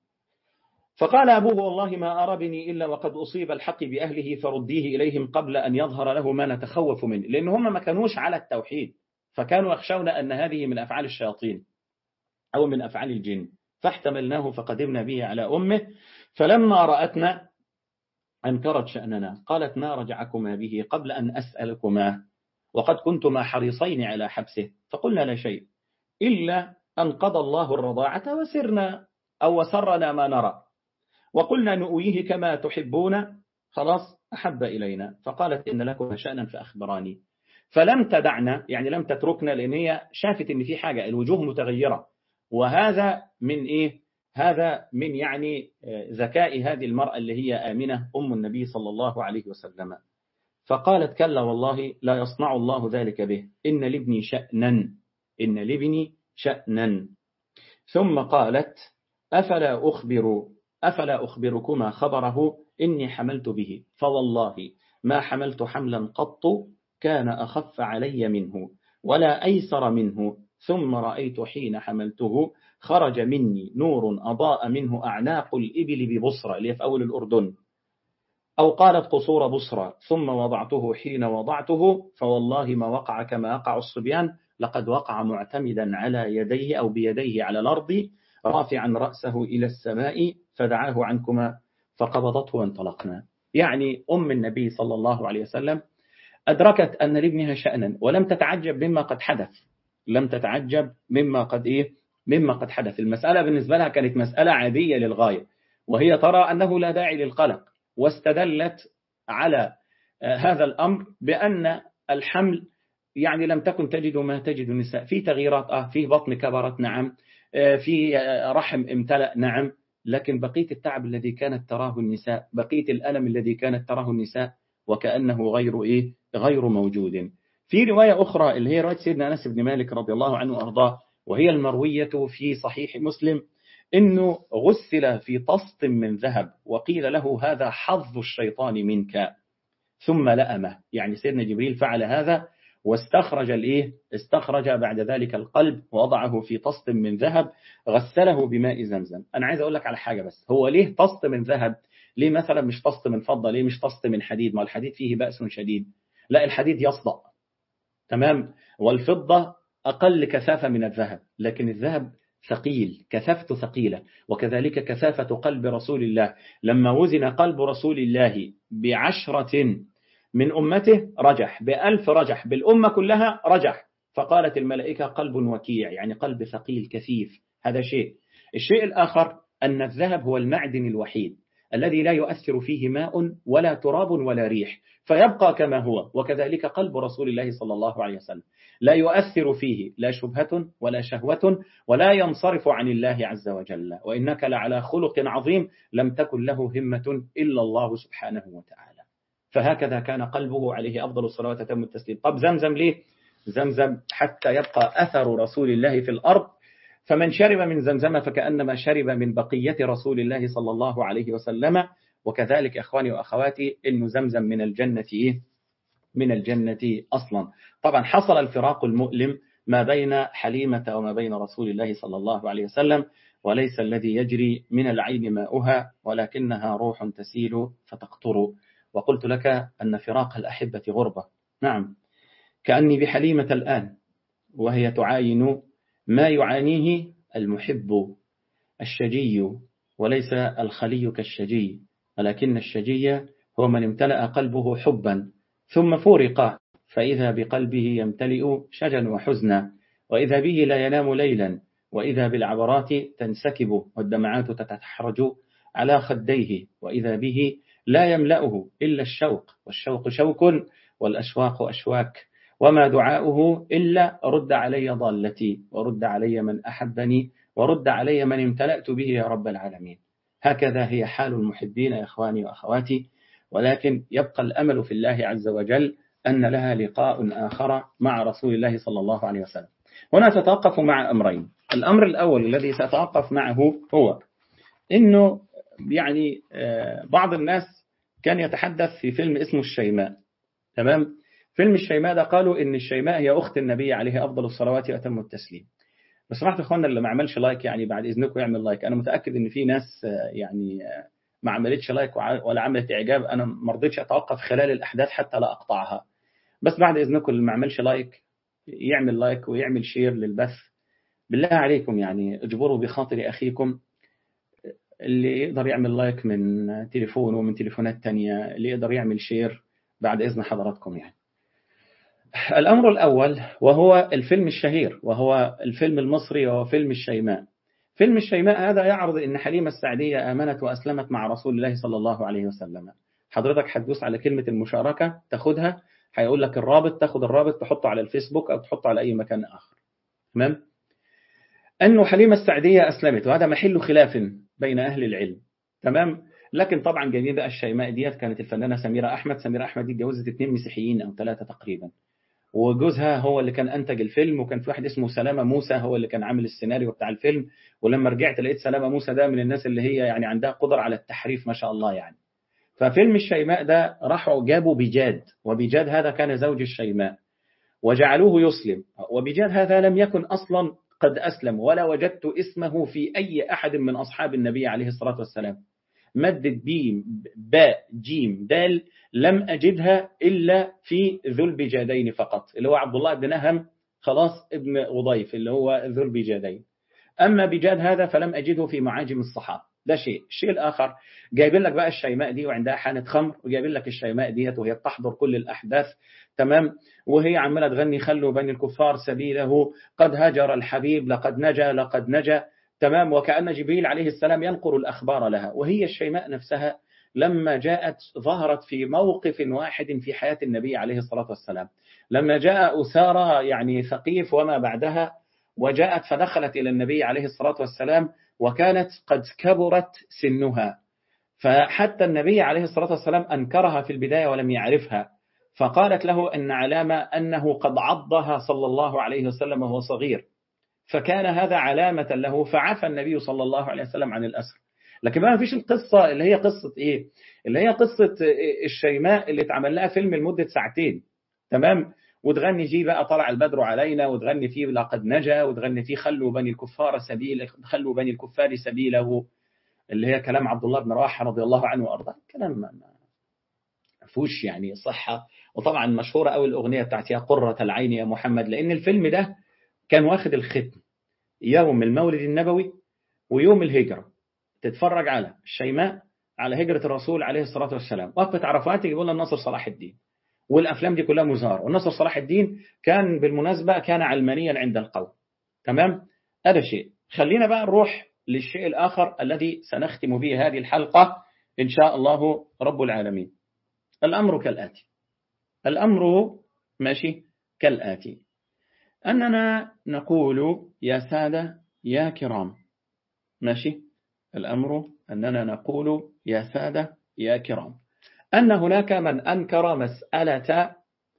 فقال أبوه والله ما أربني إلا وقد أصيب الحق بأهله فرديه إليهم قبل أن يظهر له ما نتخوف منه. لأن هم ما كانوش على التوحيد، فكانوا يخشون أن هذه من أفعال الشياطين أو من أفعال الجن. فاحتملناه فقدمنا به على أمه، فلما رأتنا أنكرت شأننا. قالت: ما رجعكما به قبل أن أسألكما، وقد كنتما حريصين على حبسه. فقلنا: لا شيء إلا أن قضى الله الرضاعة وسرنا أو وسرنا ما نرى، وقلنا نؤويه كما تحبون، خلاص أحب إلينا. فقالت: إن لكم شأنا فأخبراني. فلم تدعنا، يعني لم تتركنا، لأن هي شافت إن في حاجة، الوجوه متغيرة. وهذا من إيه؟ هذا من يعني ذكاء هذه المرأة اللي هي آمنة أم النبي صلى الله عليه وسلم. فقالت: كلا والله لا يصنع الله ذلك به، إن لابني شأنا، إن لابني شأنا. ثم قالت: أفلا أخبركما خبره، إني حملت به، فوالله ما حملت حملا قط كان أخف علي منه ولا أيسر منه. ثم رأيت حين حملته خرج مني نور أضاء منه أعناق الإبل ببصرة، اللي في أول الأردن، أو قالت قصور بصرة. ثم وضعته حين وضعته فوالله ما وقع كما يقع الصبيان، لقد وقع معتمدا على يديه أو بيديه على الأرض، رافعا رأسه إلى السماء، فدعاه عنكما فقبضته وانطلقنا. يعني أم النبي صلى الله عليه وسلم أدركت أن لابنها شأنا، ولم تتعجب مما قد حدث، لم تتعجب مما قد حدث. المسألة بالنسبة لها كانت مسألة عادية للغاية، وهي ترى أنه لا داعي للقلق، واستدلت على هذا الأمر بأن الحمل يعني لم تكن تجد ما تجد النساء، في تغييرات، في بطن كبرت، نعم، في رحم امتلأ، نعم، لكن بقية التعب الذي كانت تراه النساء، بقية الألم الذي كانت تراه النساء، وكأنه غير موجود. في رواية أخرى اللي هي رواية سيدنا أنس بن مالك رضي الله عنه وأرضاه، وهي المروية في صحيح مسلم، إنه غسل في طست من ذهب وقيل له: هذا حظ الشيطان منك، ثم لأمه. يعني سيدنا جبريل فعل هذا واستخرج استخرج بعد ذلك القلب ووضعه في طست من ذهب، غسله بماء زمزم. أنا عايز أقول لك على حاجة بس، هو ليه طست من ذهب؟ ليه مثلا مش طست من فضة؟ ليه مش طست من حديد؟ ما الحديد فيه بأس شديد. لا، الحديد يصدأ، تمام، والفضة أقل كثافة من الذهب، لكن الذهب ثقيل، كثافته ثقيلة. وكذلك كثافة قلب رسول الله، لما وزن قلب رسول الله ب10 من أمته رجح، ب1000 رجح، بالأمة كلها رجح. فقالت الملائكة: قلب وكيع، يعني قلب ثقيل كثيف. هذا شيء. الشيء الآخر أن الذهب هو المعدن الوحيد الذي لا يؤثر فيه ماء ولا تراب ولا ريح، فيبقى كما هو. وكذلك قلب رسول الله صلى الله عليه وسلم لا يؤثر فيه لا شبهة ولا شهوة، ولا ينصرف عن الله عز وجل. وإنك لعلى خلق عظيم، لم تكن له همة إلا الله سبحانه وتعالى. فهكذا كان قلبه عليه أفضل الصلوات وأتم التسليم. طب زمزم ليه؟ زمزم حتى يبقى أثر رسول الله في الأرض، فمن شرب من زمزم فكأنما شرب من بقية رسول الله صلى الله عليه وسلم. وكذلك أخواني وأخواتي، إنه زمزم من الجنة من الجنة أصلا. طبعا حصل الفراق المؤلم ما بين حليمة وما بين رسول الله صلى الله عليه وسلم، وليس الذي يجري من العين ماؤها، ولكنها روح تسيل فتقطر. وقلت لك أن فراق الأحبة غربة. نعم، كأني بحليمة الآن وهي تعاين ما يعانيه المحب الشجي، وليس الخلي كالشجي، ولكن الشجي هو من امتلأ قلبه حبا ثم فورق، فإذا بقلبه يمتلئ شجا وحزنا، وإذا به لا ينام ليلا، وإذا بالعبرات تنسكب والدمعات تتحرج على خديه، وإذا به لا يملأه إلا الشوق، والشوق شوك، والأشواق أشواك، وما دعاؤه إلا رد علي ضالتي، ورد علي من أحبني، ورد علي من امتلأت به يا رب العالمين. هكذا هي حال المحبين يا إخواني وأخواتي. ولكن يبقى الأمل في الله عز وجل أن لها لقاء آخر مع رسول الله صلى الله عليه وسلم. هنا تتوقف مع أمرين. الأمر الأول الذي سأتوقف معه هو إنه يعني بعض الناس كان يتحدث في فيلم اسمه الشيماء، تمام؟ فيلم الشيماء ده قالوا إن الشيماء هي أخت النبي عليه أفضل الصلوات وأتم التسليم. بس سمحت إخواننا اللي ما عملش لايك، يعني بعد إذنكم يعمل لايك. أنا متأكد إن في ناس يعني ما عملتش لايك ولا عملت إعجاب. أنا ما رضيتش أتوقف خلال الأحداث حتى لا أقطعها. بس بعد إذنكم اللي ما عملش لايك يعمل لايك ويعمل شير للبث. بالله عليكم يعني اجبروا بخاطر أخيكم. اللي يقدر يعمل لايك من تليفونه ومن تليفونات تانية، اللي يقدر يعمل شير بعد إذن حضراتكم يعني. الأمر الأول وهو الفيلم الشهير، وهو الفيلم المصري، وهو فيلم الشيماء. فيلم الشيماء هذا يعرض أن حليمة السعدية آمنت وأسلمت مع رسول الله صلى الله عليه وسلم. حضرتك هتدوس على كلمة المشاركة تاخدها، هيقول لك الرابط، تاخد الرابط تحطه على الفيسبوك أو تحطه على أي مكان آخر. تمام؟ أنه حليمة السعدية أسلمت، وهذا محل خلاف بين أهل العلم. تمام؟ لكن طبعا جميل بقى الشيماء ديت كانت الفنانة سميرة أحمد. سميرة أحمد دي اتجوزت 2 مسيحيين أو 3 تقريبا، وجوزها هو اللي كان أنتج الفيلم، وكان في واحد اسمه سلامة موسى هو اللي كان عامل السيناريو بتاع الفيلم. ولما رجعت لقيت سلامة موسى ده من الناس اللي هي يعني عندها قدرة على التحريف ما شاء الله يعني. ففيلم الشيماء ده راحوا جابوا بجاد، وبجاد هذا كان زوج الشيماء، وجعلوه يسلم. وبجاد هذا لم يكن أصلا قد أسلم، ولا وجدت اسمه في أي أحد من أصحاب النبي عليه الصلاة والسلام. مادة بيم باء جيم دال لم أجدها إلا في ذو البجادين فقط، اللي هو عبد الله بن نهم خلاص ابن وضيف اللي هو ذو البجادين. أما بجاد هذا فلم أجده في معاجم الصحابة. ده شيء. الشيء الآخر جايبين لك بقى الشيماء دي وعندها حانة خمر، وجايبين لك الشيماء ديت وهي بتحضر كل الأحداث. تمام؟ وهي عمالة تغني خلوا بني الكفار سبيله، قد هجر الحبيب لقد نجا لقد نجا. تمام؟ وكأن جبريل عليه السلام ينقل الأخبار لها. وهي الشيماء نفسها لما جاءت ظهرت في موقف واحد في حياة النبي عليه الصلاة والسلام، لما جاء أسارى يعني ثقيف وما بعدها، وجاءت فدخلت إلى النبي عليه الصلاة والسلام، وكانت قد كبرت سنها، فحتى النبي عليه الصلاة والسلام أنكرها في البداية ولم يعرفها، فقالت له أن علامة أنه قد عضها صلى الله عليه وسلم وهو صغير، فكان هذا علامة له، فعفى النبي صلى الله عليه وسلم عن الأسر. لكن ما فيش القصة اللي هي قصة إيه؟ اللي هي قصة الشيماء اللي اتعمل لها فيلم لمدة 2 ساعتين. تمام؟ وتغني فيه بقى طلع البدر علينا، وتغني فيه لقد نجا، وتغني فيه خلوا بني الكفار سبيله، خلوا بني الكفار سبيله، اللي هي كلام عبد الله بن رواحة رضي الله عنه وأرضاه. كلام ما فيهوش يعني صحة. وطبعا مشهورة قوي الأغنية بتاعت يا قرة العين يا محمد، لأن الفيلم ده كان واخد الختم يوم المولد النبوي ويوم الهجرة. تتفرج على الشيماء على هجرة الرسول عليه الصلاة والسلام، وقفة عرفات يقول لنا الناصر صلاح الدين، والأفلام دي كلها مزهرة. والناصر صلاح الدين كان بالمناسبة كان علمانيا عند القوم. تمام؟ هذا شيء. خلينا بقى نروح للشيء الآخر الذي سنختم به هذه الحلقة إن شاء الله رب العالمين. الأمر كالآتي. الأمر ماشي كالآتي، أننا نقول يا سادة يا كرام، ماشي. الأمر أننا نقول يا سادة يا كرام أن هناك من أنكر مسألة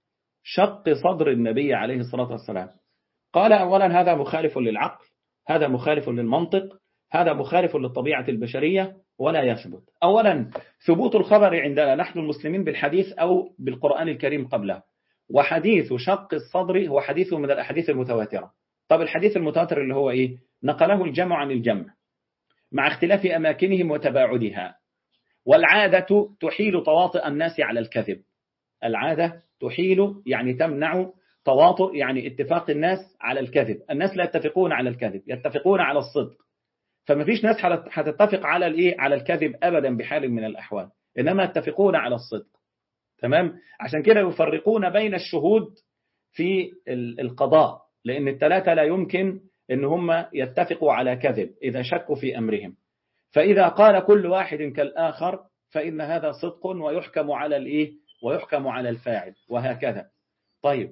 شق صدر النبي عليه الصلاة والسلام. قال أولا هذا مخالف للعقل، هذا مخالف للمنطق، هذا مخالف للطبيعة البشرية ولا يثبت. أولا ثبوت الخبر عندنا نحن المسلمين بالحديث أو بالقرآن الكريم قبله، وحديث شق الصدر هو حديث من الأحاديث المتواترة. طب الحديث المتواتر اللي هو إيه؟ نقله الجمع عن الجمع مع اختلاف أماكنهم وتباعدها. والعادة تحيل تواطؤ الناس على الكذب. العادة تحيل يعني تمنع، تواطؤ يعني اتفاق الناس على الكذب. الناس لا يتفقون على الكذب، يتفقون على الصدق. فما فيش ناس هتتفق على الايه، على الكذب ابدا بحال من الاحوال، انما يتفقون على الصدق. تمام؟ عشان كده يفرقون بين الشهود في القضاء، لان الثلاثه لا يمكن ان هم يتفقوا على كذب اذا شكوا في امرهم. فاذا قال كل واحد كالاخر فان هذا صدق ويحكم على الايه، ويحكم على الفاعل، وهكذا. طيب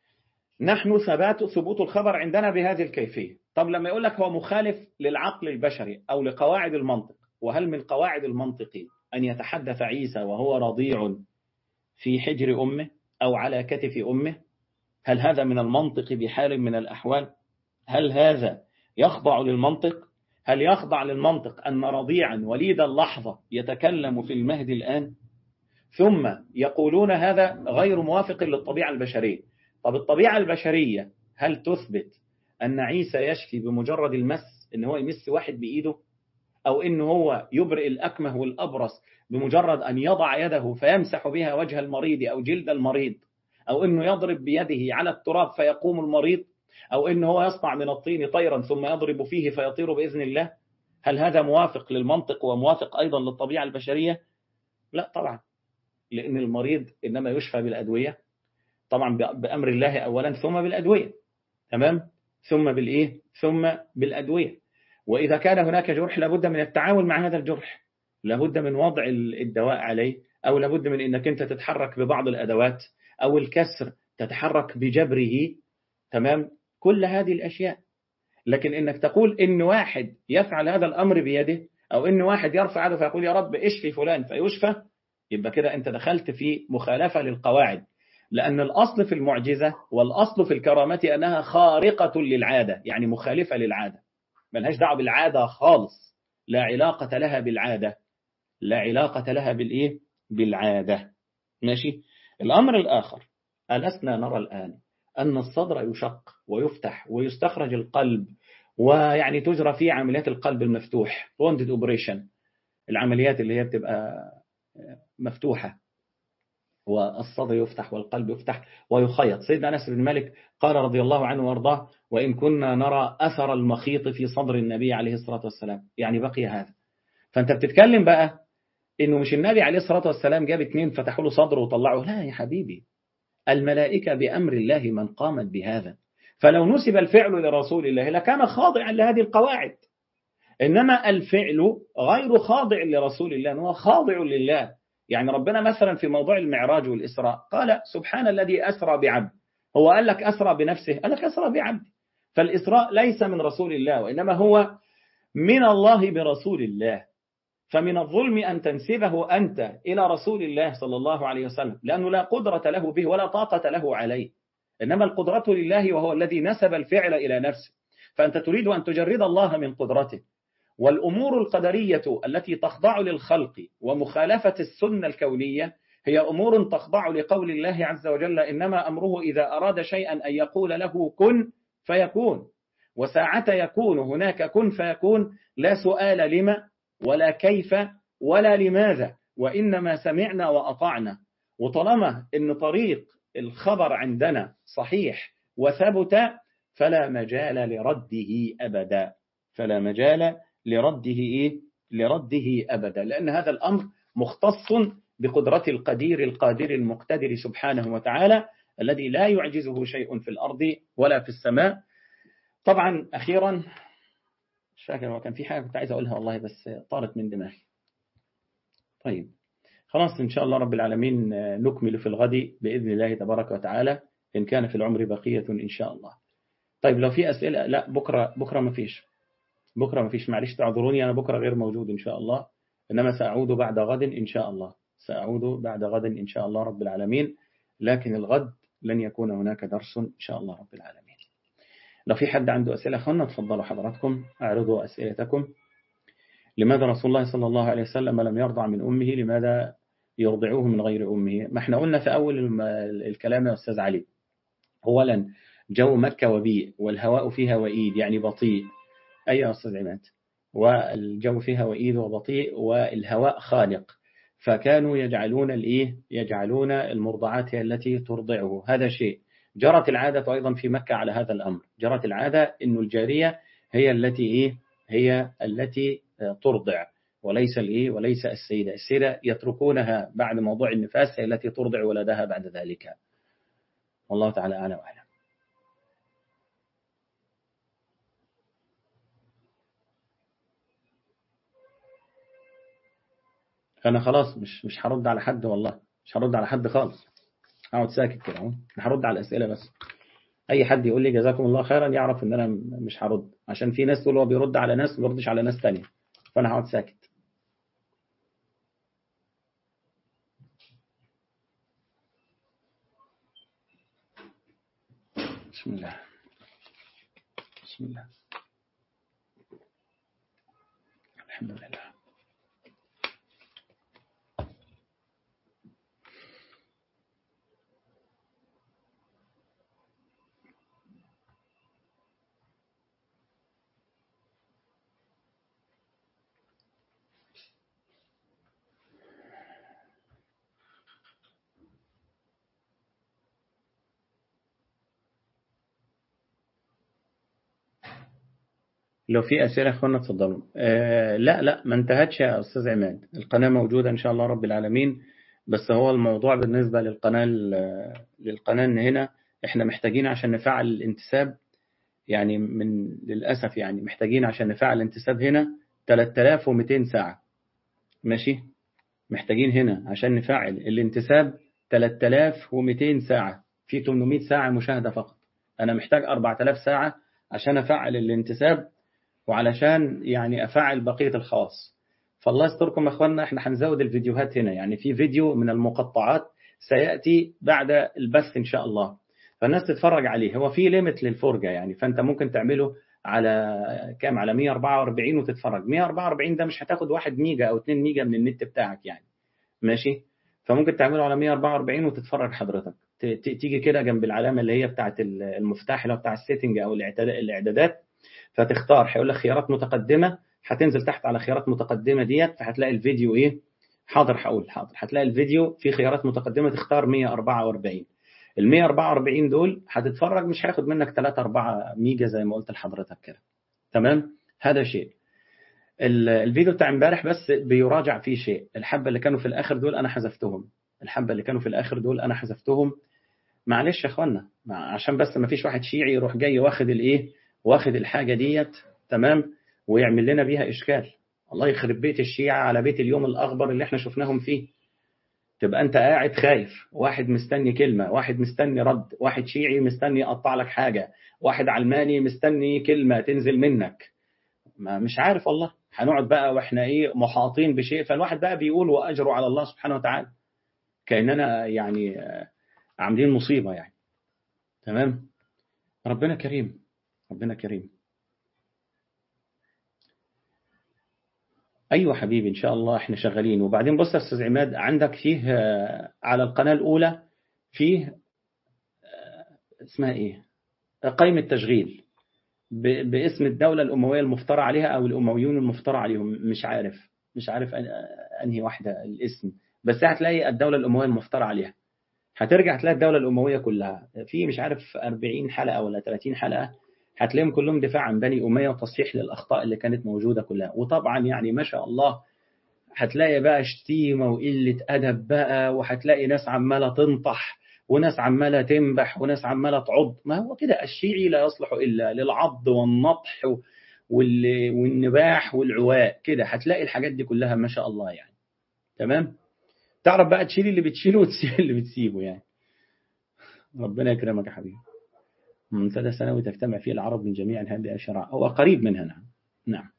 نحن ثبوت الخبر عندنا بهذه الكيفية. طب لما يقول لك هو مخالف للعقل البشري أو لقواعد المنطق، وهل من قواعد المنطق أن يتحدث عيسى وهو رضيع في حجر أمه أو على كتف أمه؟ هل هذا من المنطق بحال من الأحوال؟ هل هذا يخضع للمنطق؟ هل يخضع للمنطق أن رضيعا وليد اللحظة يتكلم في المهد الآن؟ ثم يقولون هذا غير موافق للطبيعة البشرية. طب الطبيعة البشرية هل تثبت أن عيسى يشفي بمجرد المس، إن هو يمس واحد بإيده، أو إن هو يبرئ الأكمه والأبرص بمجرد أن يضع يده فيمسح بها وجه المريض أو جلد المريض، أو إنه يضرب بيده على التراب فيقوم المريض، أو إنه هو يصنع من الطين طيرا ثم يضرب فيه فيطير بإذن الله؟ هل هذا موافق للمنطق وموافق أيضا للطبيعة البشرية؟ لا طبعا، لأن المريض إنما يشفى بالأدوية، طبعا بأمر الله أولا ثم بالأدوية، تمام؟ ثم بالإيه؟ ثم بالأدوية. وإذا كان هناك جرح لابد من التعامل مع هذا الجرح، لابد من وضع الدواء عليه، أو لابد من أنك أنت تتحرك ببعض الأدوات، أو الكسر تتحرك بجبره، تمام؟ كل هذه الأشياء. لكن إنك تقول إن واحد يفعل هذا الأمر بيده، أو إن واحد يرفع يده فيقول يا رب اشفي فلان فيشفى، يبقى كده أنت دخلت في مخالفة للقواعد. لأن الأصل في المعجزة والأصل في الكرامة أنها خارقة للعادة، يعني مخالفة للعادة، ملهاش دعوة بالعادة خالص، لا علاقة لها بالعادة، لا علاقة لها بالإيه؟ بالعادة. ماشي. الأمر الآخر، ألسنا نرى الآن أن الصدر يشق ويفتح ويستخرج القلب، ويعني تجرى فيه عمليات القلب المفتوح wounded operation، العمليات اللي هي بتبقى مفتوحة، والصدر يفتح والقلب يفتح ويخيط. سيدنا أنس بن مالك قال رضي الله عنه وارضاه: وإن كنا نرى أثر المخيط في صدر النبي عليه الصلاة والسلام، يعني بقي هذا. فأنت بتتكلم بقى إنه مش النبي عليه الصلاة والسلام جاب 2 فتحوا له صدره وطلعوا، لا يا حبيبي، الملائكة بأمر الله من قامت بهذا. فلو نسب الفعل لرسول الله لكان خاضعا لهذه القواعد، إنما الفعل غير خاضع لرسول الله، هو خاضع لله. يعني ربنا مثلا في موضوع المعراج والإسراء قال: سبحان الذي أسرى بعبد. هو قال لك أسرى بنفسه؟ قال لك أسرى بعبد. فالإسراء ليس من رسول الله، وإنما هو من الله برسول الله. فمن الظلم أن تنسبه أنت إلى رسول الله صلى الله عليه وسلم، لأنه لا قدرة له به ولا طاقة له عليه، إنما القدرة لله، وهو الذي نسب الفعل إلى نفسه. فأنت تريد أن تجرد الله من قدرته. والأمور القدرية التي تخضع للخلق ومخالفة السنة الكونية هي أمور تخضع لقول الله عز وجل: إنما أمره إذا أراد شيئا أن يقول له كن فيكون. وساعة يكون هناك كن فيكون، لا سؤال لما ولا كيف ولا لماذا، وإنما سمعنا وأطعنا. وطالما إن طريق الخبر عندنا صحيح وثبت، فلا مجال لرده أبدا، فلا مجال لرده إيه؟ لرده أبدا، لأن هذا الأمر مختص بقدرة القدير القادر المقتدر سبحانه وتعالى، الذي لا يعجزه شيء في الأرض ولا في السماء. طبعا أخيرا، مش فاكر، وكان في حاجة كنت عايز أقولها والله بس طارت من دماغي. طيب خلاص، إن شاء الله رب العالمين نكمل في الغد بإذن الله تبارك وتعالى، إن كان في العمر بقية إن شاء الله. طيب لو في أسئلة، لا بكرة ما فيش، بكرة ما فيش، معلش تعذروني، أنا بكرة غير موجود إن شاء الله، إنما سأعود بعد غد إن شاء الله، سأعود بعد غد إن شاء الله رب العالمين، لكن الغد لن يكون هناك درس إن شاء الله رب العالمين. لو في حد عنده أسئلة أخوانا تفضلوا حضراتكم أعرضوا أسئلتكم. لماذا رسول الله صلى الله عليه وسلم لم يرضع من أمه؟ لماذا يرضعوه من غير أمه؟ ما احنا قلنا في أول الكلام يا أستاذ علي، أولا جو مكة وبيئ، والهواء فيها وئيد يعني بطيء. أي يا أستاذ عماد؟ والجو فيها وئيد وبطيء والهواء خانق، فكانوا يجعلون يجعلون المرضعات هي التي ترضعه. هذا شيء. جرت العادة أيضا في مكة على هذا الأمر، جرت العادة إن الجارية هي التي هي التي ترضع، وليس وليس السيدة. السيدة يتركونها بعد موضوع النفاس، هي التي ترضع ولدها بعد ذلك. والله تعالى أعلم وأعلم. أنا خلاص مش هرد على حد، والله مش هرد على حد خالص، اقعد ساكت كده اهو، هرد على الأسئلة بس. أي حد يقول لي جزاكم الله خيرا يعرف إن أنا مش هرد، عشان في ناس تقول هو بيرد على ناس ما بيردش على ناس تانية، فأنا هقعد ساكت. بسم الله، بسم الله، الحمد لله. لو في أسئلة أخوانا اتفضلوا. لا ما انتهتش يا أستاذ عماد، القناة موجودة إن شاء الله رب العالمين. بس هو الموضوع بالنسبة للقناة إن هنا إحنا محتاجين عشان نفعل الانتساب، يعني للأسف يعني محتاجين عشان نفعل الانتساب هنا 3200 ساعة. ماشي، محتاجين هنا عشان نفعل الانتساب 3200 ساعة، في 800 ساعة مشاهدة فقط. أنا محتاج 4000 ساعة عشان أفعل الانتساب، وعلشان يعني أفعل بقية الخواص. فالله يستركم يا أخواننا، إحنا هنزود الفيديوهات هنا، يعني في فيديو من المقطعات سيأتي بعد البث إن شاء الله، فالناس تتفرج عليه. هو في ليميت للفرجة يعني، فأنت ممكن تعمله على كام، على 144 وتتفرج. 144 ده مش هتاخد 1 ميجا أو 2 ميجا من النت بتاعك يعني. ماشي، فممكن تعمله على 144 وتتفرج حضرتك. تيجي كده جنب العلامة اللي هي بتاعت المفتاح اللي هو بتاع السيتنج أو الإعدادات، فتختار، هيقول لك خيارات متقدمة، هتنزل تحت على خيارات متقدمة ديت، فهتلاقي الفيديو إيه، حاضر هقول حاضر، هتلاقي الفيديو في خيارات متقدمة، تختار 144. ال 144 دول هتتفرج، مش هياخد منك 3 4 ميجا زي ما قلت لحضرتك كده. تمام، هذا شيء. الفيديو بتاع امبارح بس بيراجع فيه شيء، الحبة اللي كانوا في الآخر دول أنا حذفتهم، الحبة اللي كانوا في الآخر دول أنا حذفتهم. معلش يا اخوانا، عشان بس ما فيش واحد شيعي يروح جاي واخد الايه، واخد الحاجه ديت، تمام، ويعمل لنا بيها اشكال. الله يخرب بيت الشيعة على بيت اليوم الاخبر اللي احنا شفناهم فيه. تبقى انت قاعد خايف، واحد مستني كلمه، واحد مستني رد، واحد شيعي مستني يقطع لك حاجه، واحد علماني مستني كلمه تنزل منك. ما مش عارف والله، هنقعد بقى واحنا ايه محاطين بشيء، فالواحد بقى بيقول واجره على الله سبحانه وتعالى، كاننا يعني عاملين مصيبه يعني. تمام، ربنا كريم، ربنا كريم. ايوه حبيبي، ان شاء الله احنا شغالين. وبعدين بص يا استاذ عماد، عندك فيه على القناه الاولى فيه اسمها ايه، قائمه تشغيل باسم الدوله الامويه المفترى عليها او الامويون المفترى عليهم، مش عارف انهي واحده الاسم، بس هتلاقي الدوله الامويه المفترى عليها، هترجع تلاقي الدولة الأموية كلها في مش عارف 40 حلقة ولا 30 حلقة، هتلاقيهم كلهم دفاع عن بني أمية وتصحيح للأخطاء اللي كانت موجودة كلها. وطبعا يعني ما شاء الله هتلاقي بقى شتيمة وقلة أدب بقى، وهتلاقي ناس عمالة تنطح وناس عمالة تنبح وناس عمالة تعض. ما هو كده الشيعي لا يصلح إلا للعض والنطح والنباح والعواء كده، هتلاقي الحاجات دي كلها ما شاء الله يعني. تمام، تعرف بقى تشيل اللي بتشيله وتسيب اللي بتسيبه يعني. ربنا يكرمك يا حبيبي. منتدى سنوي تجتمع فيه العرب من جميع هذه الشرائع أو قريب منها. نعم نعم.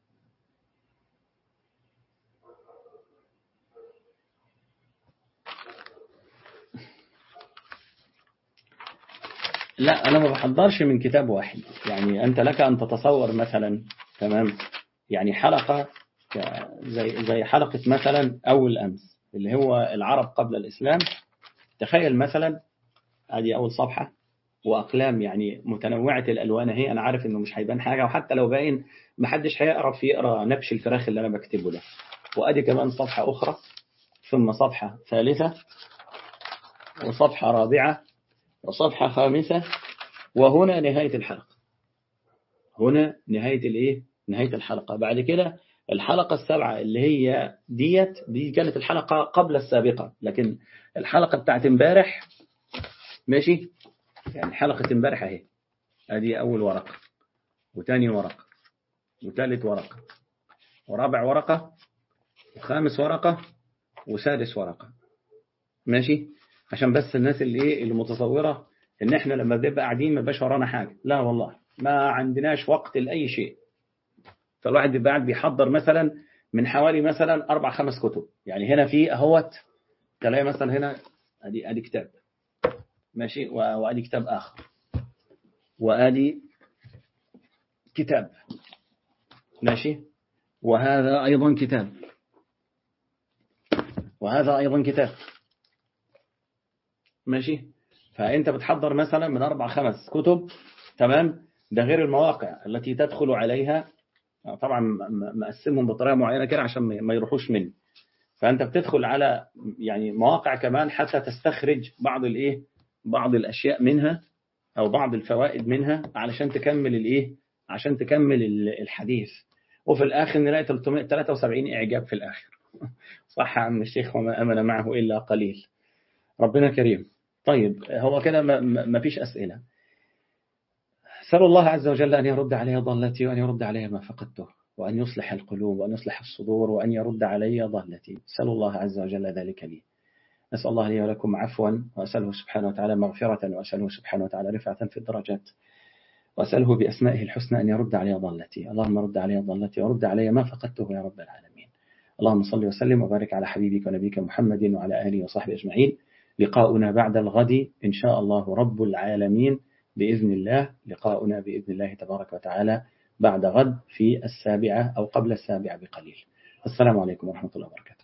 لا أنا ما بحضرش من كتاب واحد، يعني أنت لك أن تتصور مثلا، تمام، يعني حلقة زي حلقة مثلا أول أمس اللي هو العرب قبل الإسلام. تخيل مثلا هذه أول صفحة، وأقلام يعني متنوعة الألوان هي، أنا عارف إنه مش هيبان حاجة، وحتى لو باين محدش هيعرف يقرأ نبش الفراخ اللي أنا بكتبه ده. وأدي كمان صفحة أخرى، ثم صفحة ثالثة، وصفحة رابعة، وصفحة خامسة، وهنا نهاية الحلقة. هنا نهاية الإيه؟ نهاية الحلقة. بعد كده الحلقة السابعة اللي هي دي كانت الحلقة قبل السابقة، لكن الحلقة بتاعت امبارح، ماشي، يعني حلقة امبارح اهي، ادي أول ورقة وتاني ورقة وثالث ورقة ورابع ورقة وخامس ورقة وسادس ورقة. ماشي، عشان بس الناس اللي ايه اللي متصورة ان احنا لما بنبقى قاعدين ما بقاش ورانا حاجة، لا والله ما عندناش وقت لأي شيء. فالواحد بيبقى قاعد بيحضر مثلا من حوالي مثلا 4-5 كتب، يعني هنا في اهوت تلاقي مثلا هنا ادي كتاب، ماشي، وادي كتاب اخر، وادي كتاب، ماشي، وهذا ايضا كتاب، وهذا ايضا كتاب، ماشي. فانت بتحضر مثلا من 4-5 كتب، تمام، ده غير المواقع التي تدخل عليها، طبعا مقسمهم بطريقه معينه كده عشان ما يروحوش مني. فانت بتدخل على يعني مواقع كمان حتى تستخرج بعض الاشياء منها او بعض الفوائد منها علشان تكمل الايه، عشان تكمل الحديث، وفي الآخر نلاقي 373 إعجاب في الآخر. صح يا عم الشيخ، وما أمن معه إلا قليل. ربنا كريم. طيب هو كده ما فيش أسئلة. أسأل الله عز وجل أن يرد علي ضالتي، وأن يرد علي ما فقدته، وأن يصلح القلوب، وأن يصلح الصدور، وأن يرد علي ضالتي. أسأل الله عز وجل ذلك لي. أسأل الله لي ولكم عفوا، وأسأله سبحانه وتعالى مغفرة، وأسأله سبحانه وتعالى رفعة في الدرجات، وأسأله بأسمائه الحسنى أن يرد علي ضالتي. اللهم رد علي ضالتي، ورد علي ما فقدته يا رب العالمين. اللهم صل وسلم وبارك على حبيبك ونبيك محمد وعلى آله وصحبه أجمعين. لقاؤنا بعد الغد إن شاء الله رب العالمين بإذن الله. لقاؤنا بإذن الله تبارك وتعالى بعد غد في 7 أو قبل 7 بقليل. السلام عليكم ورحمة الله وبركاته.